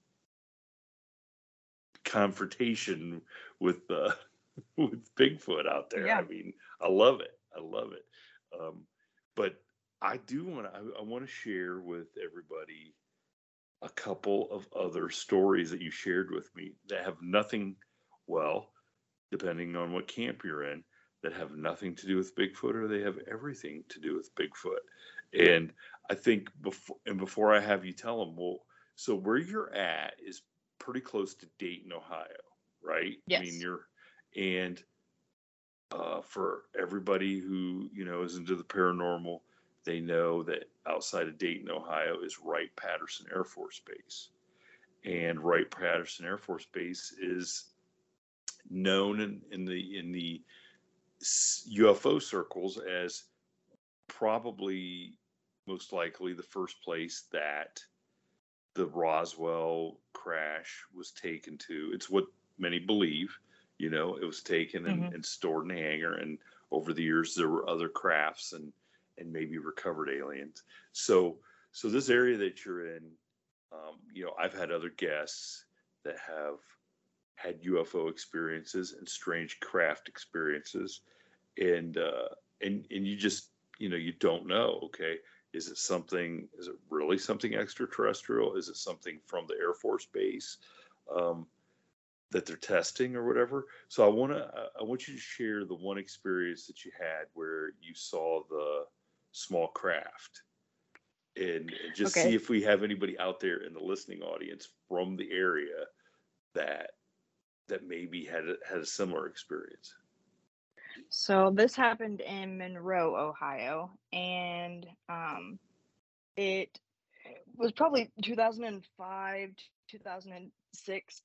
confrontation with with Bigfoot out there. Yeah. I mean, I love it. I love it. But I do want to. I want to share with everybody a couple of other stories that you shared with me that have nothing, well, depending on what camp you're in, that have nothing to do with Bigfoot or they have everything to do with Bigfoot. And I think before I have you tell them, well, so where you're at is pretty close to Dayton, Ohio, right? I mean, Yes. and for everybody who, is into the paranormal, they know that outside of Dayton, Ohio is Wright-Patterson Air Force Base. And Wright-Patterson Air Force Base is known in the UFO circles as probably most likely the first place that the Roswell crash was taken to. It's what many believe. It was taken Hmm. and stored in a hangar, and over the years there were other crafts and maybe recovered aliens. So this area that you're in, I've had other guests that have had UFO experiences and strange craft experiences, and you just you don't know. Okay, is it really something extraterrestrial? Is it something from the Air Force Base that they're testing or whatever? So I want you to share the one experience that you had where you saw the small craft, and just see Okay. if we have anybody out there in the listening audience from the area that maybe had a similar experience. So this happened in Monroe, Ohio, and it was probably 2005 to 2006.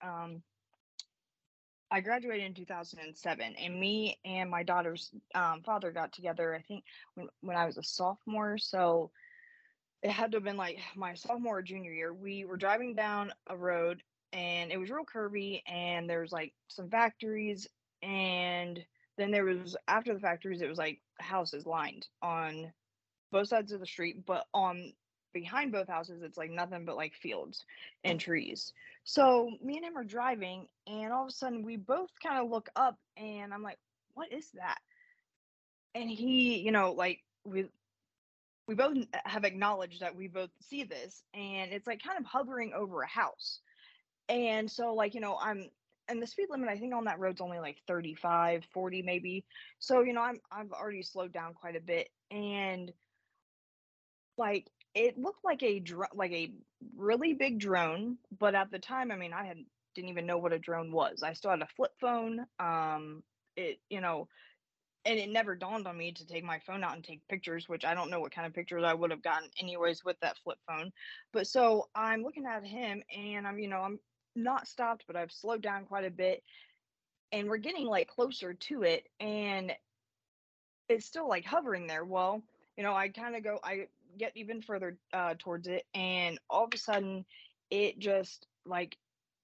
I graduated in 2007, and me and my daughter's father got together, I think, when I was a sophomore. So it had to have been like my sophomore or junior year. We were driving down a road, and it was real curvy, and there was like some factories, and then there was, after the factories, it was like houses lined on both sides of the street, but on behind both houses it's like nothing but like fields and trees. So me and him are driving, and all of a sudden we both kind of look up, and I'm like, what is that? And he, like, we both have acknowledged that we both see this, and it's like kind of hovering over a house. And so, like, I'm, and the speed limit I think on that road's only like 35, 40 maybe. So, I've already slowed down quite a bit, and like it looked like like a really big drone, but at the time, I mean, didn't even know what a drone was. I still had a flip phone. It, and it never dawned on me to take my phone out and take pictures, which I don't know what kind of pictures I would have gotten anyways with that flip phone. But so I'm looking at him, and I'm not stopped, but I've slowed down quite a bit, and we're getting like closer to it, and it's still like hovering there. Well, I get even further towards it, and all of a sudden it just like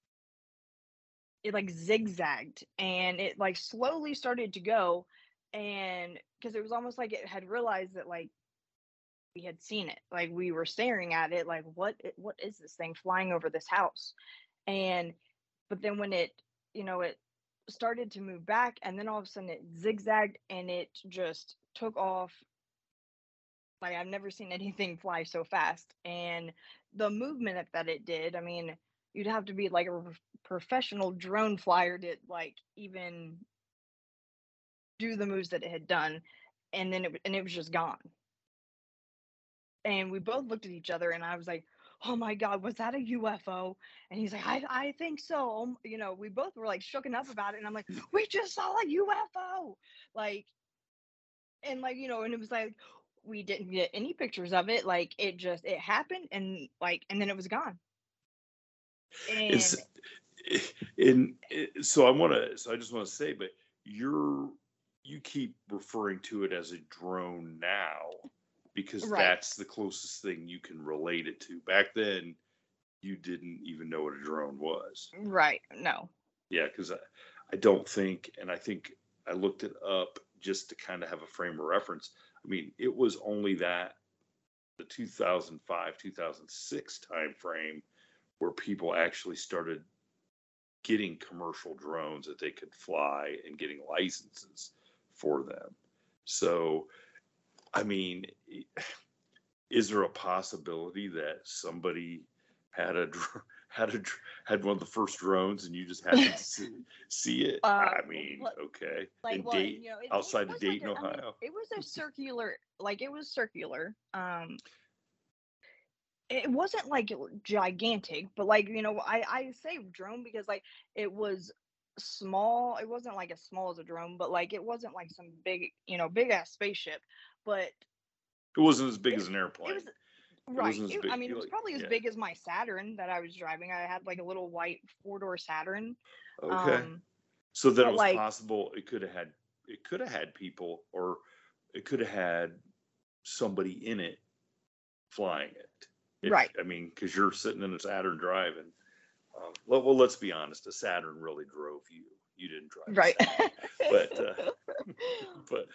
it like zigzagged, and it like slowly started to go, and because it was almost like it had realized that like we had seen it, like we were staring at it, like what is this thing flying over this house? And but then when it started to move back, and then all of a sudden it zigzagged, and it just took off. Like, I've never seen anything fly so fast, and the movement that it did, I mean, you'd have to be like a professional drone flyer to like even do the moves that it had done, and then it was just gone. And we both looked at each other, and I was like, "Oh my God, was that a UFO?" And he's like, "I think so." We both were like shooken up about it, and I'm like, "We just saw a UFO!" Like, and like, and it was like we didn't get any pictures of it. Like, it happened, and like, and then it was gone. It's And in so I just want to say, but you keep referring to it as a drone now because right. that's the closest thing you can relate it to. Back then, you didn't even know what a drone was. Right. No. Yeah, because I don't think, and I think I looked it up just to kind of have a frame of reference. I mean, it was only that the 2005, 2006 time frame where people actually started getting commercial drones that they could fly and getting licenses for them. So, I mean, is there a possibility that somebody had had one of the first drones and you just happened to see it? I mean, okay. Like, In well, Dayton, you know, outside was of Dayton, like Ohio. it was a circular, like it was circular. It wasn't like gigantic, but like, you know, I say drone because like it was small. It wasn't like as small as a drone, but like it wasn't like some big, you know, big ass spaceship. But It wasn't as big it as an it airplane. was It right. wasn't as big. I mean, it was probably as Yeah. big as my Saturn that I was driving. I had like a little white 4-door Saturn. Okay. So then it But was like possible it could have had people, or it could have had somebody in it flying it. right. I mean, because you're sitting in a Saturn driving. Well, let's be honest. A Saturn really drove you. You didn't drive Right. a Saturn. But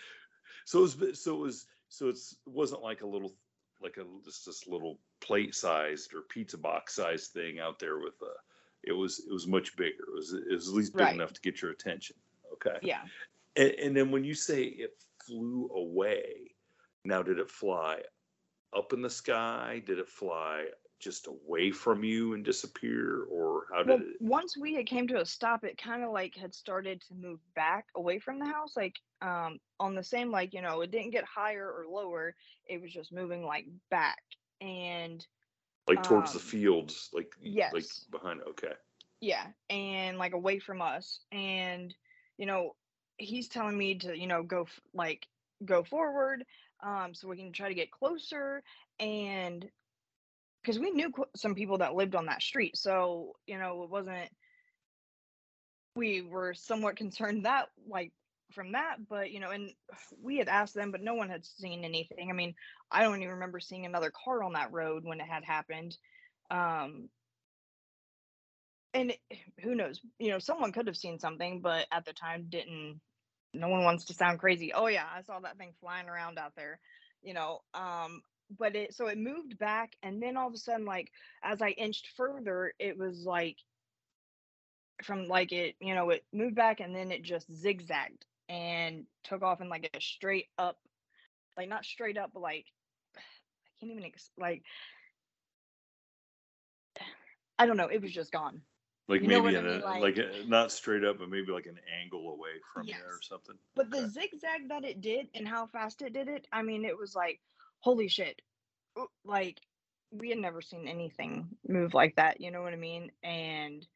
it wasn't like a little, like just this little plate sized or pizza box sized thing out there with it was much bigger. It was at least big Right. enough to get your attention. Okay. Yeah. And then when you say it flew away, now did it fly up in the sky? Did it fly just away from you and disappear, or how Well, did it? once we had came to a stop, it kind of like had started to move back away from the house, like on the same, like, you know, it didn't get higher or lower. It was just moving like back. And Like towards the um fields, like yes. behind? Okay. Yeah, and like away from us. And you know, he's telling me to, you know, go forward, so we can try to get closer. And because we knew some people that lived on that street, so you know, it wasn't, we were somewhat concerned that like from that. But you know, and we had asked them, but no one had seen anything. I mean, I don't even remember seeing another car on that road when it had happened. um and who knows, you know, someone could have seen something, but at the time didn't. No one wants to sound crazy. Oh yeah, I saw that thing flying around out there, you know. But it moved back, and then all of a sudden, like as I inched further, it was like from like it, you know, it moved back, and then it just zigzagged and took off in like a straight up, like not straight up, but like I can't even like, I don't know. It was just gone. Like You know maybe what I mean? like not straight up, but maybe like an angle away from you Yes. or something. But the Okay. zigzag that it did and how fast it did it, I mean, it was like, holy shit. Like, we had never seen anything move like that. You know what I mean? And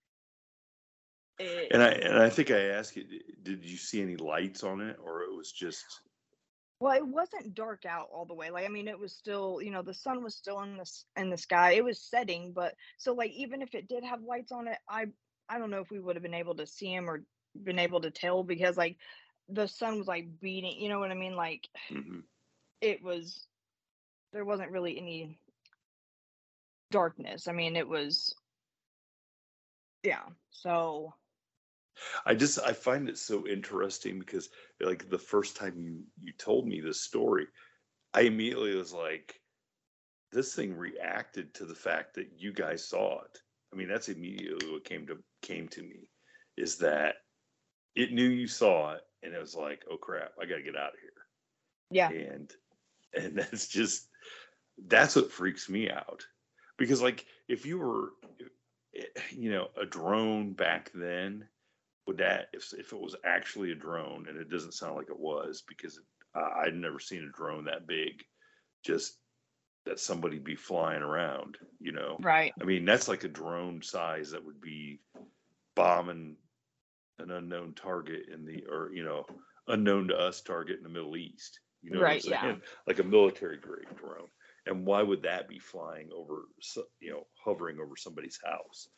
it, And I think I asked you, did you see any lights on it, or it was just? well, it wasn't dark out all the way. Like, I mean, it was still, you know, the sun was still in the sky. It was setting, but so like even if it did have lights on it, I don't know if we would have been able to see him or been able to tell, because like the sun was like beating. You know what I mean? Like Mhm. it was, there wasn't really any darkness. I mean, it was, yeah. So I find it so interesting because like the first time you told me this story, I immediately was like, this thing reacted to the fact that you guys saw it. I mean, that's immediately what came to me, is that it knew you saw it, and it was like, oh crap, I got to get out of here. yeah, And that's what freaks me out, because like if you were, you know, a drone back then, would that, if it was actually a drone, and it doesn't sound like it was, because I'd never seen a drone that big, just that somebody be flying around, you know. right. I mean, that's like a drone size that would be bombing an unknown target or, you know, unknown to us target in the Middle East. You know Right, what I'm yeah. saying? Like a military grade drone. And why would that be flying over, you know, hovering over somebody's house?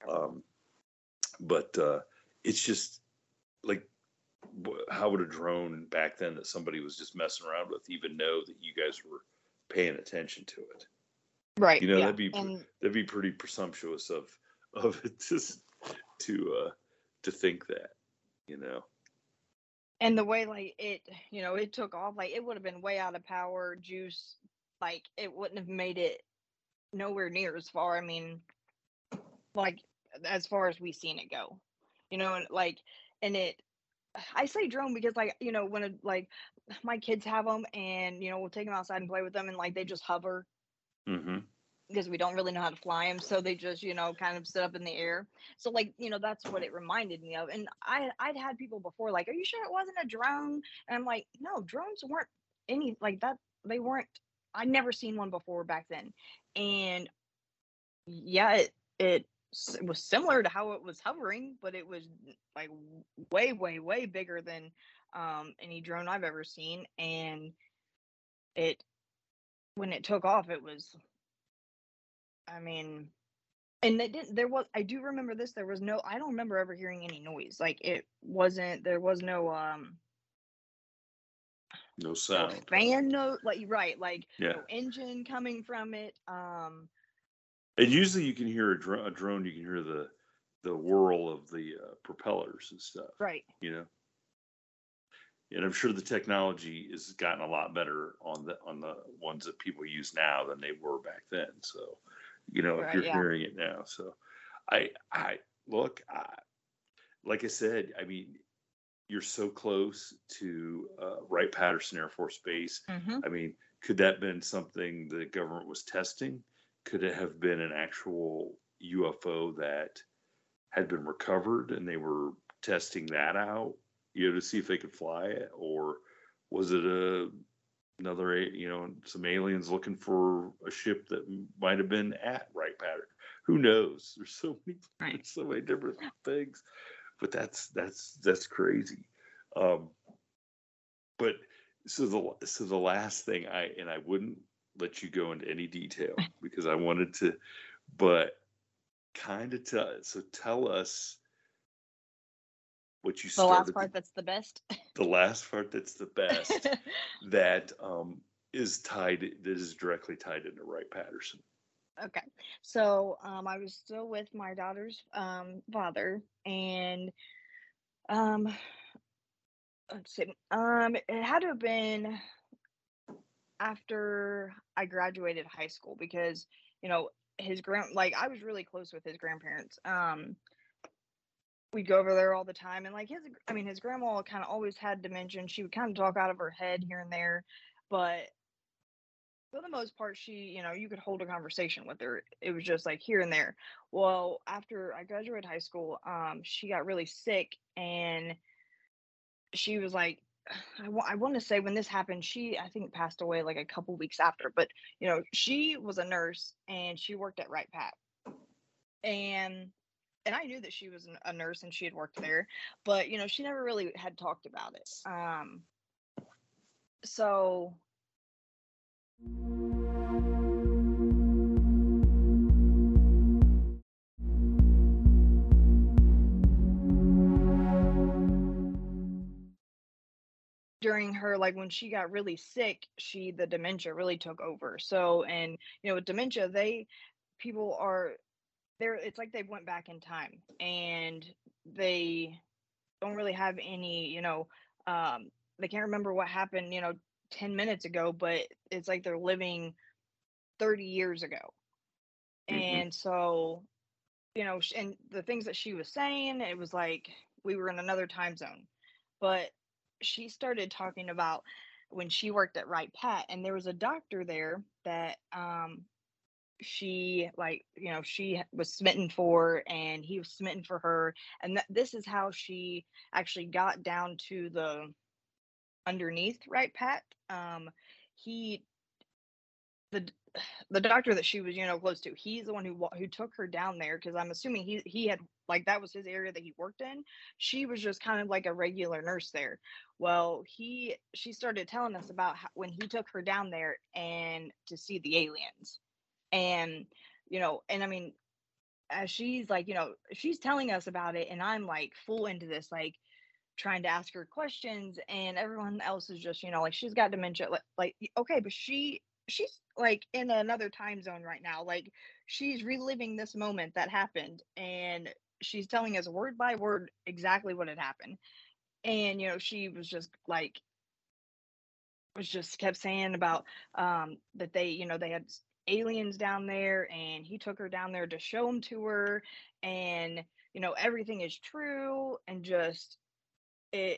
But it's just like, how would a drone back then that somebody was just messing around with even know that you guys were paying attention to it? Right. You know, Yeah. And that'd be pretty presumptuous of it to think that, you know. the way like it took off, like it would have been way out of power juice, like it wouldn't have made it nowhere near as far. I mean, like as far as we seen it go. And like and it I say drone because like, when like my kids have them and we'll take them outside and play with them and like they just hover Hmm. because we don't really know how to fly them, so they just kind of sit up in the air. So like that's what it reminded me of. And I'd had people before like, are you sure it wasn't a drone? And I'm like, no, drones weren't any like that. They weren't. I'd never seen one before back then. And yeah, it was similar to how it was hovering, but it was like way way bigger than any drone I've ever seen. And it when it took off, it was, I mean, and it didn't there was I do remember this, there was no, I don't remember ever hearing any noise. Like it wasn't there was No no sound. fan, no, like, right, like Yeah. no engine coming from it. And usually you can hear a drone, you can hear the whirl of the propellers and stuff, Right. you know. And I'm sure the technology has gotten a lot better on the ones that people use now than they were back then. So, if Right. you're Yeah. hearing it now, so I look, like I said, I mean, you're so close to Wright-Patterson Air Force Base. Hmm. I mean, could that have been something the government was testing? Could it have been an actual UFO that had been recovered and they were testing that out, to see if they could fly it? Or was it another, some aliens looking for a ship that might have been at Wright-Patterson? Who knows? There's so many, Right. there's so many different things, but that's crazy. But so the last thing I wouldn't let you go into any detail because I wanted to, but kind of tell us what you The last started. part that's the best. The last part that's the best that is directly tied into Wright-Patterson. Okay. So I was still with my daughter's father, and um let's see. It had to have been after I graduated high school because, his like I was really close with his grandparents. We'd go over there all the time, and like his grandma kind of always had dementia, and she would kind of talk out of her head here and there, but for the most part, you could hold a conversation with her. It was just like here and there. Well, after I graduated high school, she got really sick, and she was like, I want to say when this happened, she, I think, passed away like a couple weeks after. But she was a nurse and she worked at Wright Pat, and I knew that she was a nurse and she had worked there, but she never really had talked about it. So during her, like when she got really sick, the dementia really took over. So, and with dementia, people are there, it's like they went back in time and they don't really have any, they can't remember what happened 10 minutes ago, but it's like they're living 30 years ago. Mm-hmm. And so and the things that she was saying, it was like we were in another time zone. But she started talking about when she worked at Wright Pat, and there was a doctor there that she she was smitten for, and he was smitten for her. And this is how she actually got down to the underneath Wright Pat. He the doctor that she was close to, he's the one who took her down there, because I'm assuming he had, like, that was his area that he worked in. She was just kind of like a regular nurse there. Well, she started telling us about when he took her down there and to see the aliens. And and I mean, as she's like, she's telling us about it, and I'm like full into this, like trying to ask her questions, and everyone else is just like, she's got dementia, like okay, but she's like in another time zone right now. Like she's reliving this moment that happened, and she's telling us word by word exactly what had happened. And she was just like was just kept saying about that they had aliens down there, and he took her down there to show them to her, and everything is true, and just it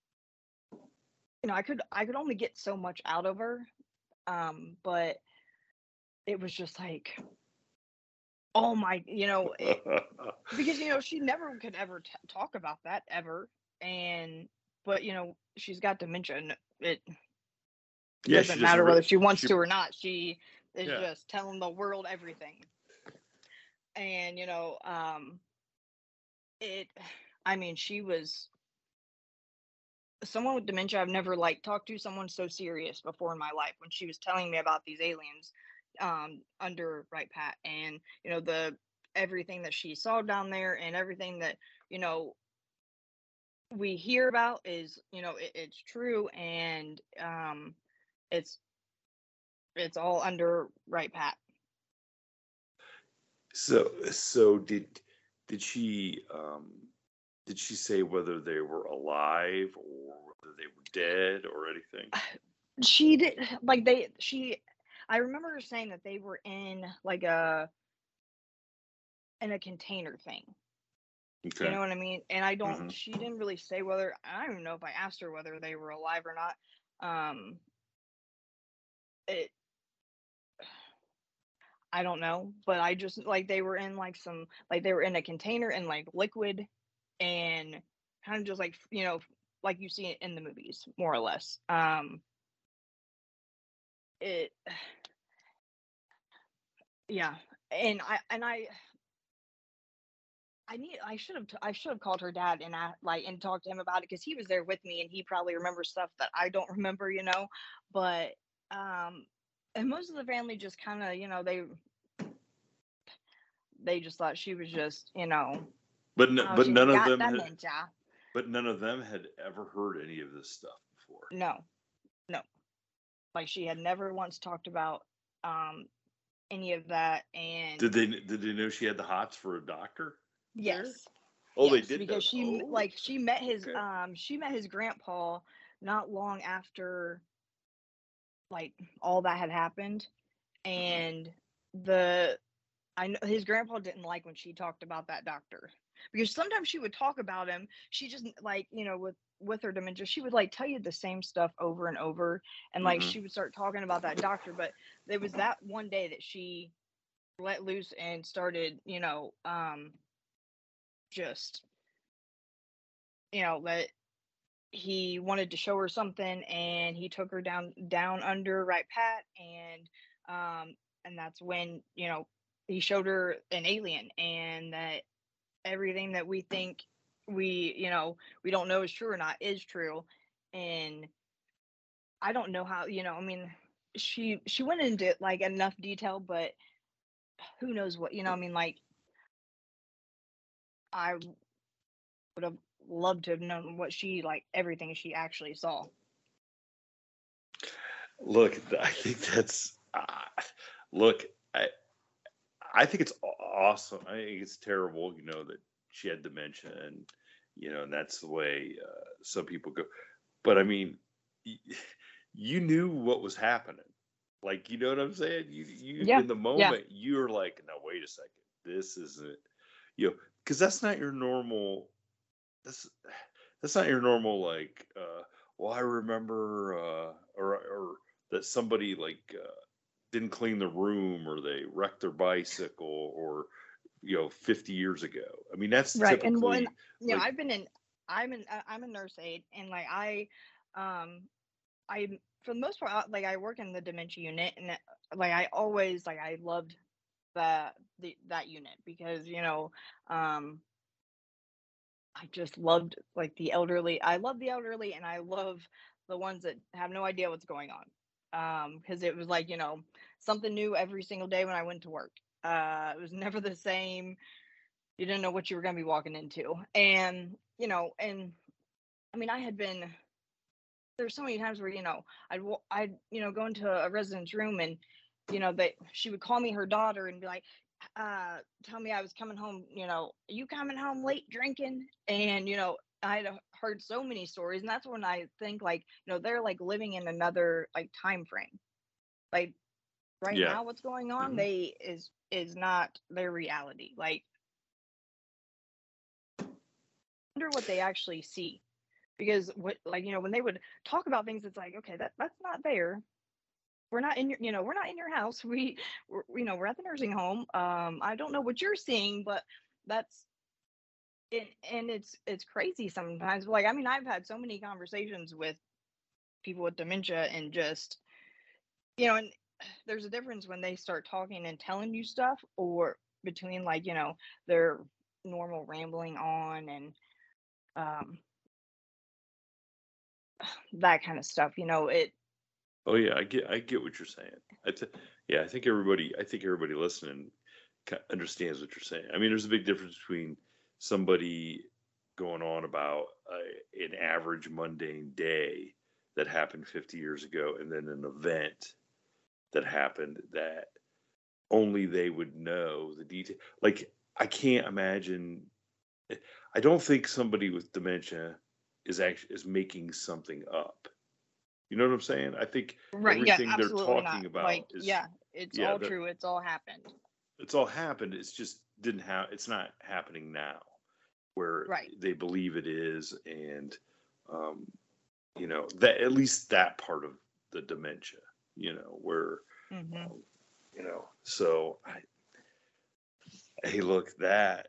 I could only get so much out of her, but it was just like, oh my, because she never could ever talk about that ever, and but she's got dementia, and it Yeah, she doesn't doesn't matter whether really. she wants She to or not. She is yeah. just telling the world everything. And it I mean, she was someone with dementia. I've never like talked to someone so serious before in my life when she was telling me about these aliens under Right Pat, and the everything that she saw down there, and everything that you know we hear about is it's true, and it's it's all under Right Pat. So did she say whether they were alive or whether they were dead or anything? She did like she I remember her saying that they were in like a container thing. You Okay. know what I mean? And I don't Hmm. she didn't really say whether I don't even know if I asked her whether they were alive or not. Um it I don't know, but I just like they were in like some like they were in a container and like liquid, and kind of just like like you see it in the movies more or less. It yeah, and I should have called her dad, and and talked to him about it, because he was there with me, and he probably remembers stuff that I don't remember. But and most of the family just kind of they just thought she was just oh, But she's none of got them had. dementia. But none of them had ever heard any of this stuff before. No, no, like she had never once talked about um any of that. And Did they know she had the hots for a doctor there? yes, Oh, they yes, did know. because Oh, okay. she met his grandpa not long after like all that had happened. Hmm. And the I know his grandpa didn't like when she talked about that doctor, because sometimes she would talk about him. She just like with her dementia, she would like tell you the same stuff over and over, and like Hmm. she would start talking about that doctor. But there was that one day that she let loose and started just that he wanted to show her something, and he took her down under Right Pat, and that's when he showed her an alien, and that everything that we think we don't know is true or not is true. And I don't know how, I mean, she went into like enough detail, but who knows what, I mean, like I would have loved to have known what she like everything she actually saw. Look, I think that's. Look, I think it's awesome. I think it's terrible, that she had dementia, and and that's the way some people go. But I mean, y- you knew what was happening. Like, you know what I'm saying? You Yeah, in the yeah, moment, you're like, no, wait a second, this isn't, because that's not your normal. That's that's not your normal, like. Well, I remember, or that somebody like didn't clean the room, or they wrecked their bicycle, or 50 years ago. I mean, that's right. And well, and typically like. I'm a nurse aide, and like I for the most part, I work in the dementia unit, and like I always like I loved that unit, because um I just loved like the elderly. I love the elderly, and I love the ones that have no idea what's going on. Because it was like, something new every single day when I went to work. It was never the same. You didn't know what you were going to be walking into. And, and I mean, I had been there's so many times where, I'd go into a resident's room, and she would call me her daughter and be like, tell me I was coming home, are you coming home late drinking? And, I had heard so many stories. And that's when I think like, they're like living in another like time frame. Like right Yeah. now, what's going on, Mhm. is not their reality. Like, I wonder what they actually see. Because when they would talk about things, it's like, okay, that's not there. We're not in we're not in your house. We're at the nursing home. I don't know what you're seeing, but that's it. And it's crazy sometimes. Like, I mean, I've had so many conversations with people with dementia, and just, and there's a difference when they start talking and telling you stuff, or between like, their normal rambling on, and um that kind of stuff. Oh yeah, I get what you're saying. Yeah, I think everybody listening understands what you're saying. I mean, there's a big difference between somebody going on about an average mundane day that happened 50 years ago, and then an event that happened that only they would know the detail. Like, I can't imagine. I don't think somebody with dementia is making something up. You know what I'm saying? I think Right, yeah, everything they're absolutely not. talking Like, about is, yeah, it's yeah, all that true. It's all happened. it's all happened. It's just didn't have. It's not happening now, where Right. they believe it is, and um, that at least that part of the dementia, where Hmm. um, So hey, look, that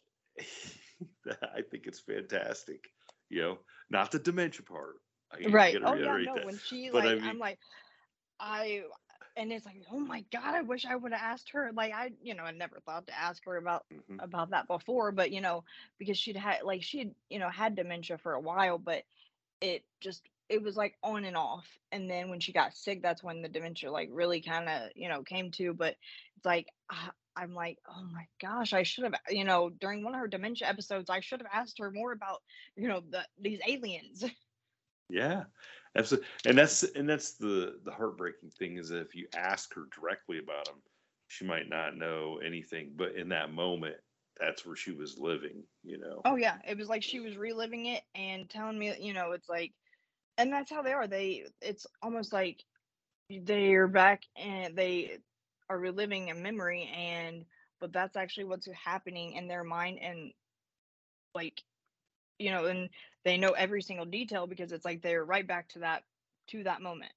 I think it's fantastic. Not the dementia part. I Right. got to Oh yeah, reiterate no, that. when she But I like, mean, I'm like, I and it's like, oh my God, I wish I would have asked her. Like, I never thought to ask her about mhm. that before, but because she had, had dementia for a while, but it was like on and off. And then when she got sick, that's when the dementia like really kind of, came to. But it's like, I'm like, oh my gosh, I should have, during one of her dementia episodes, I should have asked her more about, these aliens. Yeah, absolutely. And that's the heartbreaking thing, is that if you ask her directly about them, she might not know anything. But in that moment, that's where she was living. Oh yeah, it was like she was reliving it and telling me, it's like, and that's how they are. It's almost like they're back and they are reliving a memory, but that's actually what's happening in their mind. And like, and they know every single detail because it's like they're right back to that moment.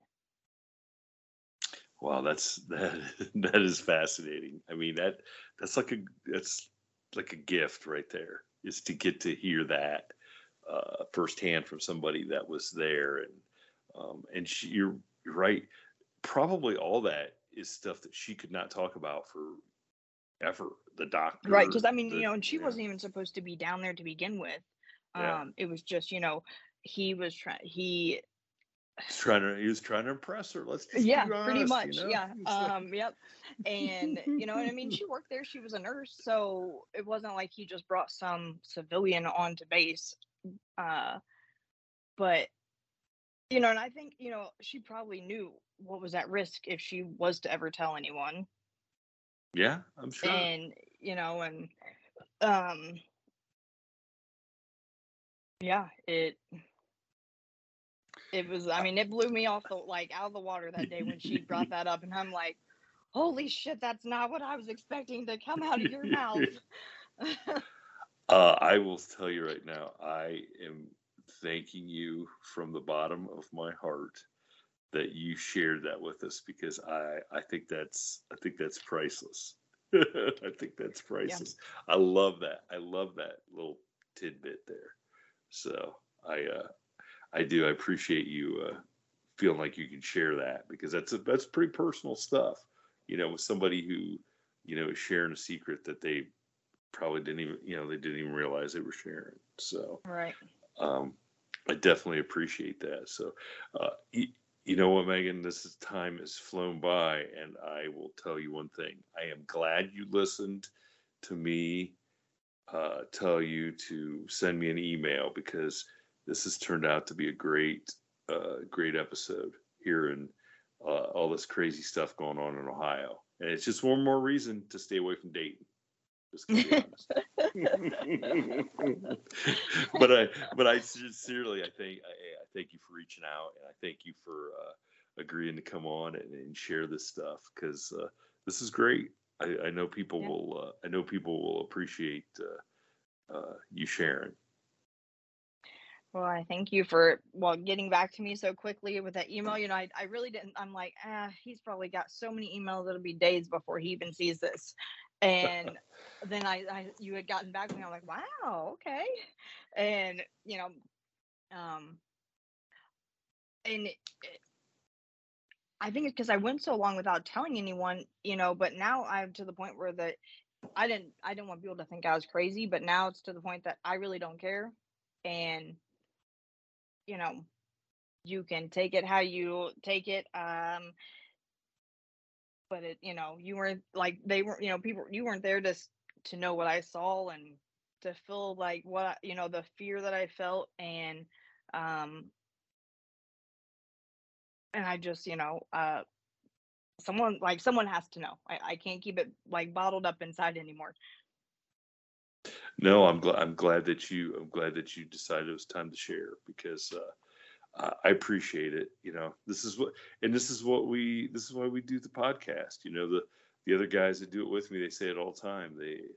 Wow, that that is fascinating. I mean, that's like a gift right there, is to get to hear that firsthand from somebody that was there. And you're right. Probably all that is stuff that she could not talk about for ever. The Right, doctor, because I mean, the and she yeah, wasn't even supposed to be down there to begin with. yeah. It was just, he was trying he He was trying to impress her. Let's just yeah, be pretty honest, much. Yeah. It's like, Yep. And and I mean, she worked there, she was a nurse, so it wasn't like he just brought some civilian onto base. Uh but and I think, she probably knew what was at risk if she was to ever tell anyone. yeah, I'm sure. And and um yeah, it was, I mean, it blew me off the like out of the water that day when she brought that up, and I'm like, holy shit, that's not what I was expecting to come out of your mouth. I will tell you right now, I am thanking you from the bottom of my heart that you shared that with us, because I think that's priceless. I think that's Yeah. priceless. I love that. I love that little tidbit there. So I do. I appreciate you feeling like you can share that, because that's pretty personal stuff. With somebody who is sharing a secret that they probably didn't even realize they were sharing. So Right. um, I definitely appreciate that. So you know what, Megan, time has flown by, and I will tell you one thing. I am glad you listened to me tell you to send me an email, because this has turned out to be a great episode here, and all this crazy stuff going on in Ohio, and it's just one more reason to stay away from Dayton. Just to be honest. but I sincerely, I thank you for reaching out, and I thank you for agreeing to come on and share this stuff, because this is great. I know people will appreciate you sharing. Well, I thank you for getting back to me so quickly with that email. I really didn't. I'm like, he's probably got so many emails it'll be days before he even sees this. And then you had gotten back to me. I'm like, wow, okay. And I think it's because I went so long without telling anyone, but now I'm to the point where I didn't want people to think I was crazy, but now it's to the point that I really don't care. And, you can take it how you take it. But you weren't like, they were, people, you weren't there to know what I saw and to feel like what, the fear that I felt. And I just, someone has to know. I can't keep it like bottled up inside anymore. No, I'm glad that you decided it was time to share, because I appreciate it. This is why we do the podcast. The other guys that do it with me, they say it all the time.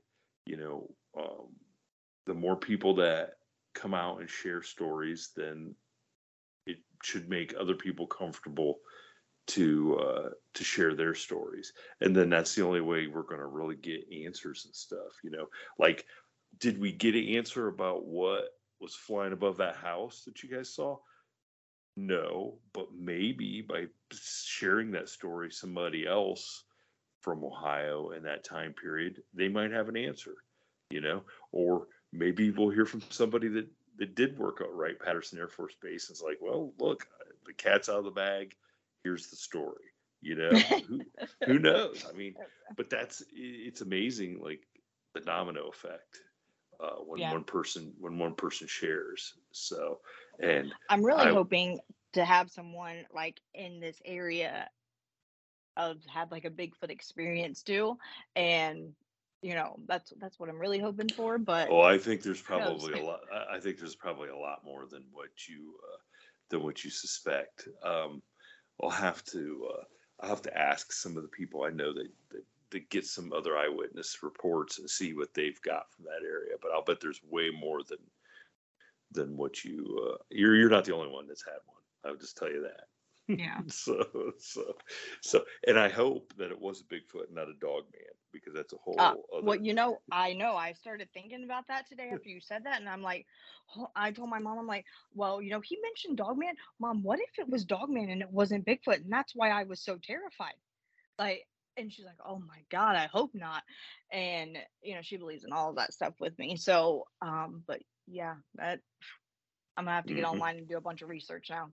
The more people that come out and share stories, then it should make other people comfortable to share their stories. And then that's the only way we're going to really get answers and stuff. Like, did we get an answer about what was flying above that house that you guys saw? No, but maybe by sharing that story, somebody else from Ohio in that time period, they might have an answer, or maybe we'll hear from somebody that did work out right Patterson Air Force Base. And it's like, well, look, the cat's out of the bag. Here's the story, who knows? I mean, but it's amazing, like the domino effect. When one person shares. So, and I'm really hoping to have someone like in this area have like a Bigfoot experience too. And, that's what I'm really hoping for. But I think there's probably a lot. I think there's probably a lot more than what you suspect. I'll have to ask some of the people I know that get some other eyewitness reports and see what they've got from that area. But I'll bet there's way more than what you're not the only one that's had one. I'll just tell you that. Yeah. So, and I hope that it was a Bigfoot, not a dog man, because that's a whole other. Well, I started thinking about that today after you said that, and I'm like, I told my mom, I'm like, well, he mentioned dog man. Mom, what if it was dog man and it wasn't Bigfoot? And that's why I was so terrified. Like, and she's like, oh my God, I hope not. And, she believes in all of that stuff with me. So, but yeah, that I'm gonna have to get online and do a bunch of research now.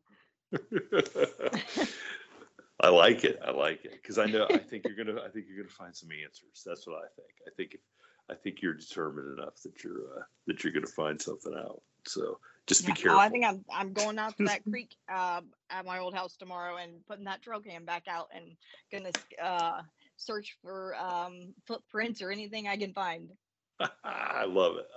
I like it. Because I think you're gonna find some answers. That's what I think. I think you're determined enough that you're gonna find something out. So just be careful. I think I'm going out to that creek at my old house tomorrow and putting that trail cam back out and gonna search for footprints or anything I can find. I love it.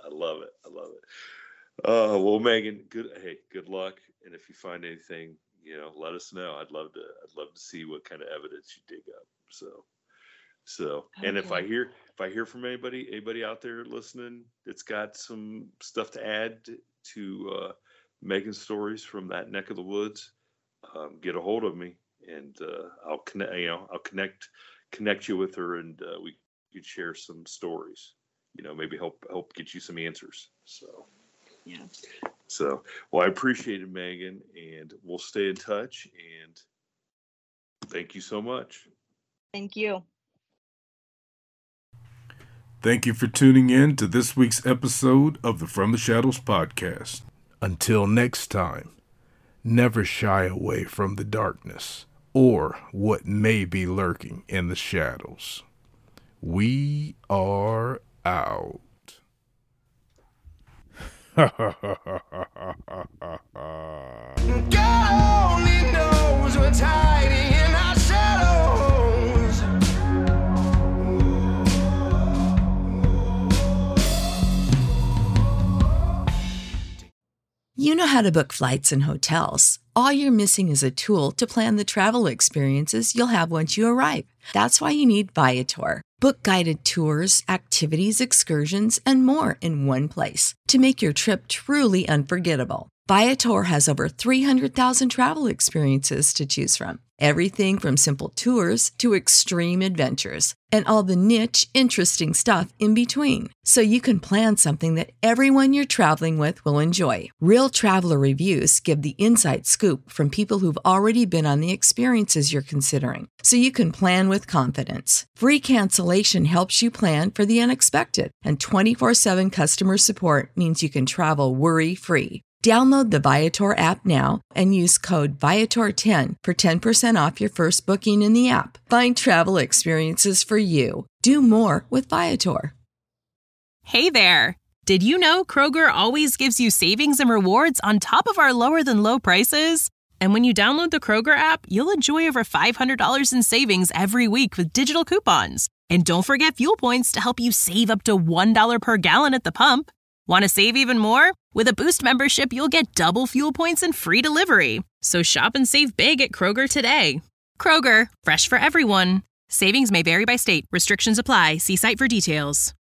Well, Megan, good luck. And if you find anything, let us know. I'd love to see what kind of evidence you dig up. So, okay. And if I hear from anybody out there listening that's got some stuff to add to Megan's stories from that neck of the woods, get a hold of me, and I'll connect you with her, and we could share some stories. Maybe help get you some answers. So. Yeah. So, I appreciate it, Megan, and we'll stay in touch, and thank you so much. Thank you. Thank you for tuning in to this week's episode of the From the Shadows podcast. Until next time, never shy away from the darkness or what may be lurking in the shadows. We are out. God only knows what's hiding in our You know how to book flights and hotels. All you're missing is a tool to plan the travel experiences you'll have once you arrive. That's why you need Viator. Book guided tours, activities, excursions, and more in one place to make your trip truly unforgettable. Viator has over 300,000 travel experiences to choose from. Everything from simple tours to extreme adventures and all the niche, interesting stuff in between. So you can plan something that everyone you're traveling with will enjoy. Real traveler reviews give the inside scoop from people who've already been on the experiences you're considering. So you can plan with confidence. Free cancellation helps you plan for the unexpected. And 24/7 customer support means you can travel worry-free. Download the Viator app now and use code Viator10 for 10% off your first booking in the app. Find travel experiences for you. Do more with Viator. Hey there! Did you know Kroger always gives you savings and rewards on top of our lower-than-low prices? And when you download the Kroger app, you'll enjoy over $500 in savings every week with digital coupons. And don't forget fuel points to help you save up to $1 per gallon at the pump. Want to save even more? With a Boost membership, you'll get double fuel points and free delivery. So shop and save big at Kroger today. Kroger, fresh for everyone. Savings may vary by state. Restrictions apply. See site for details.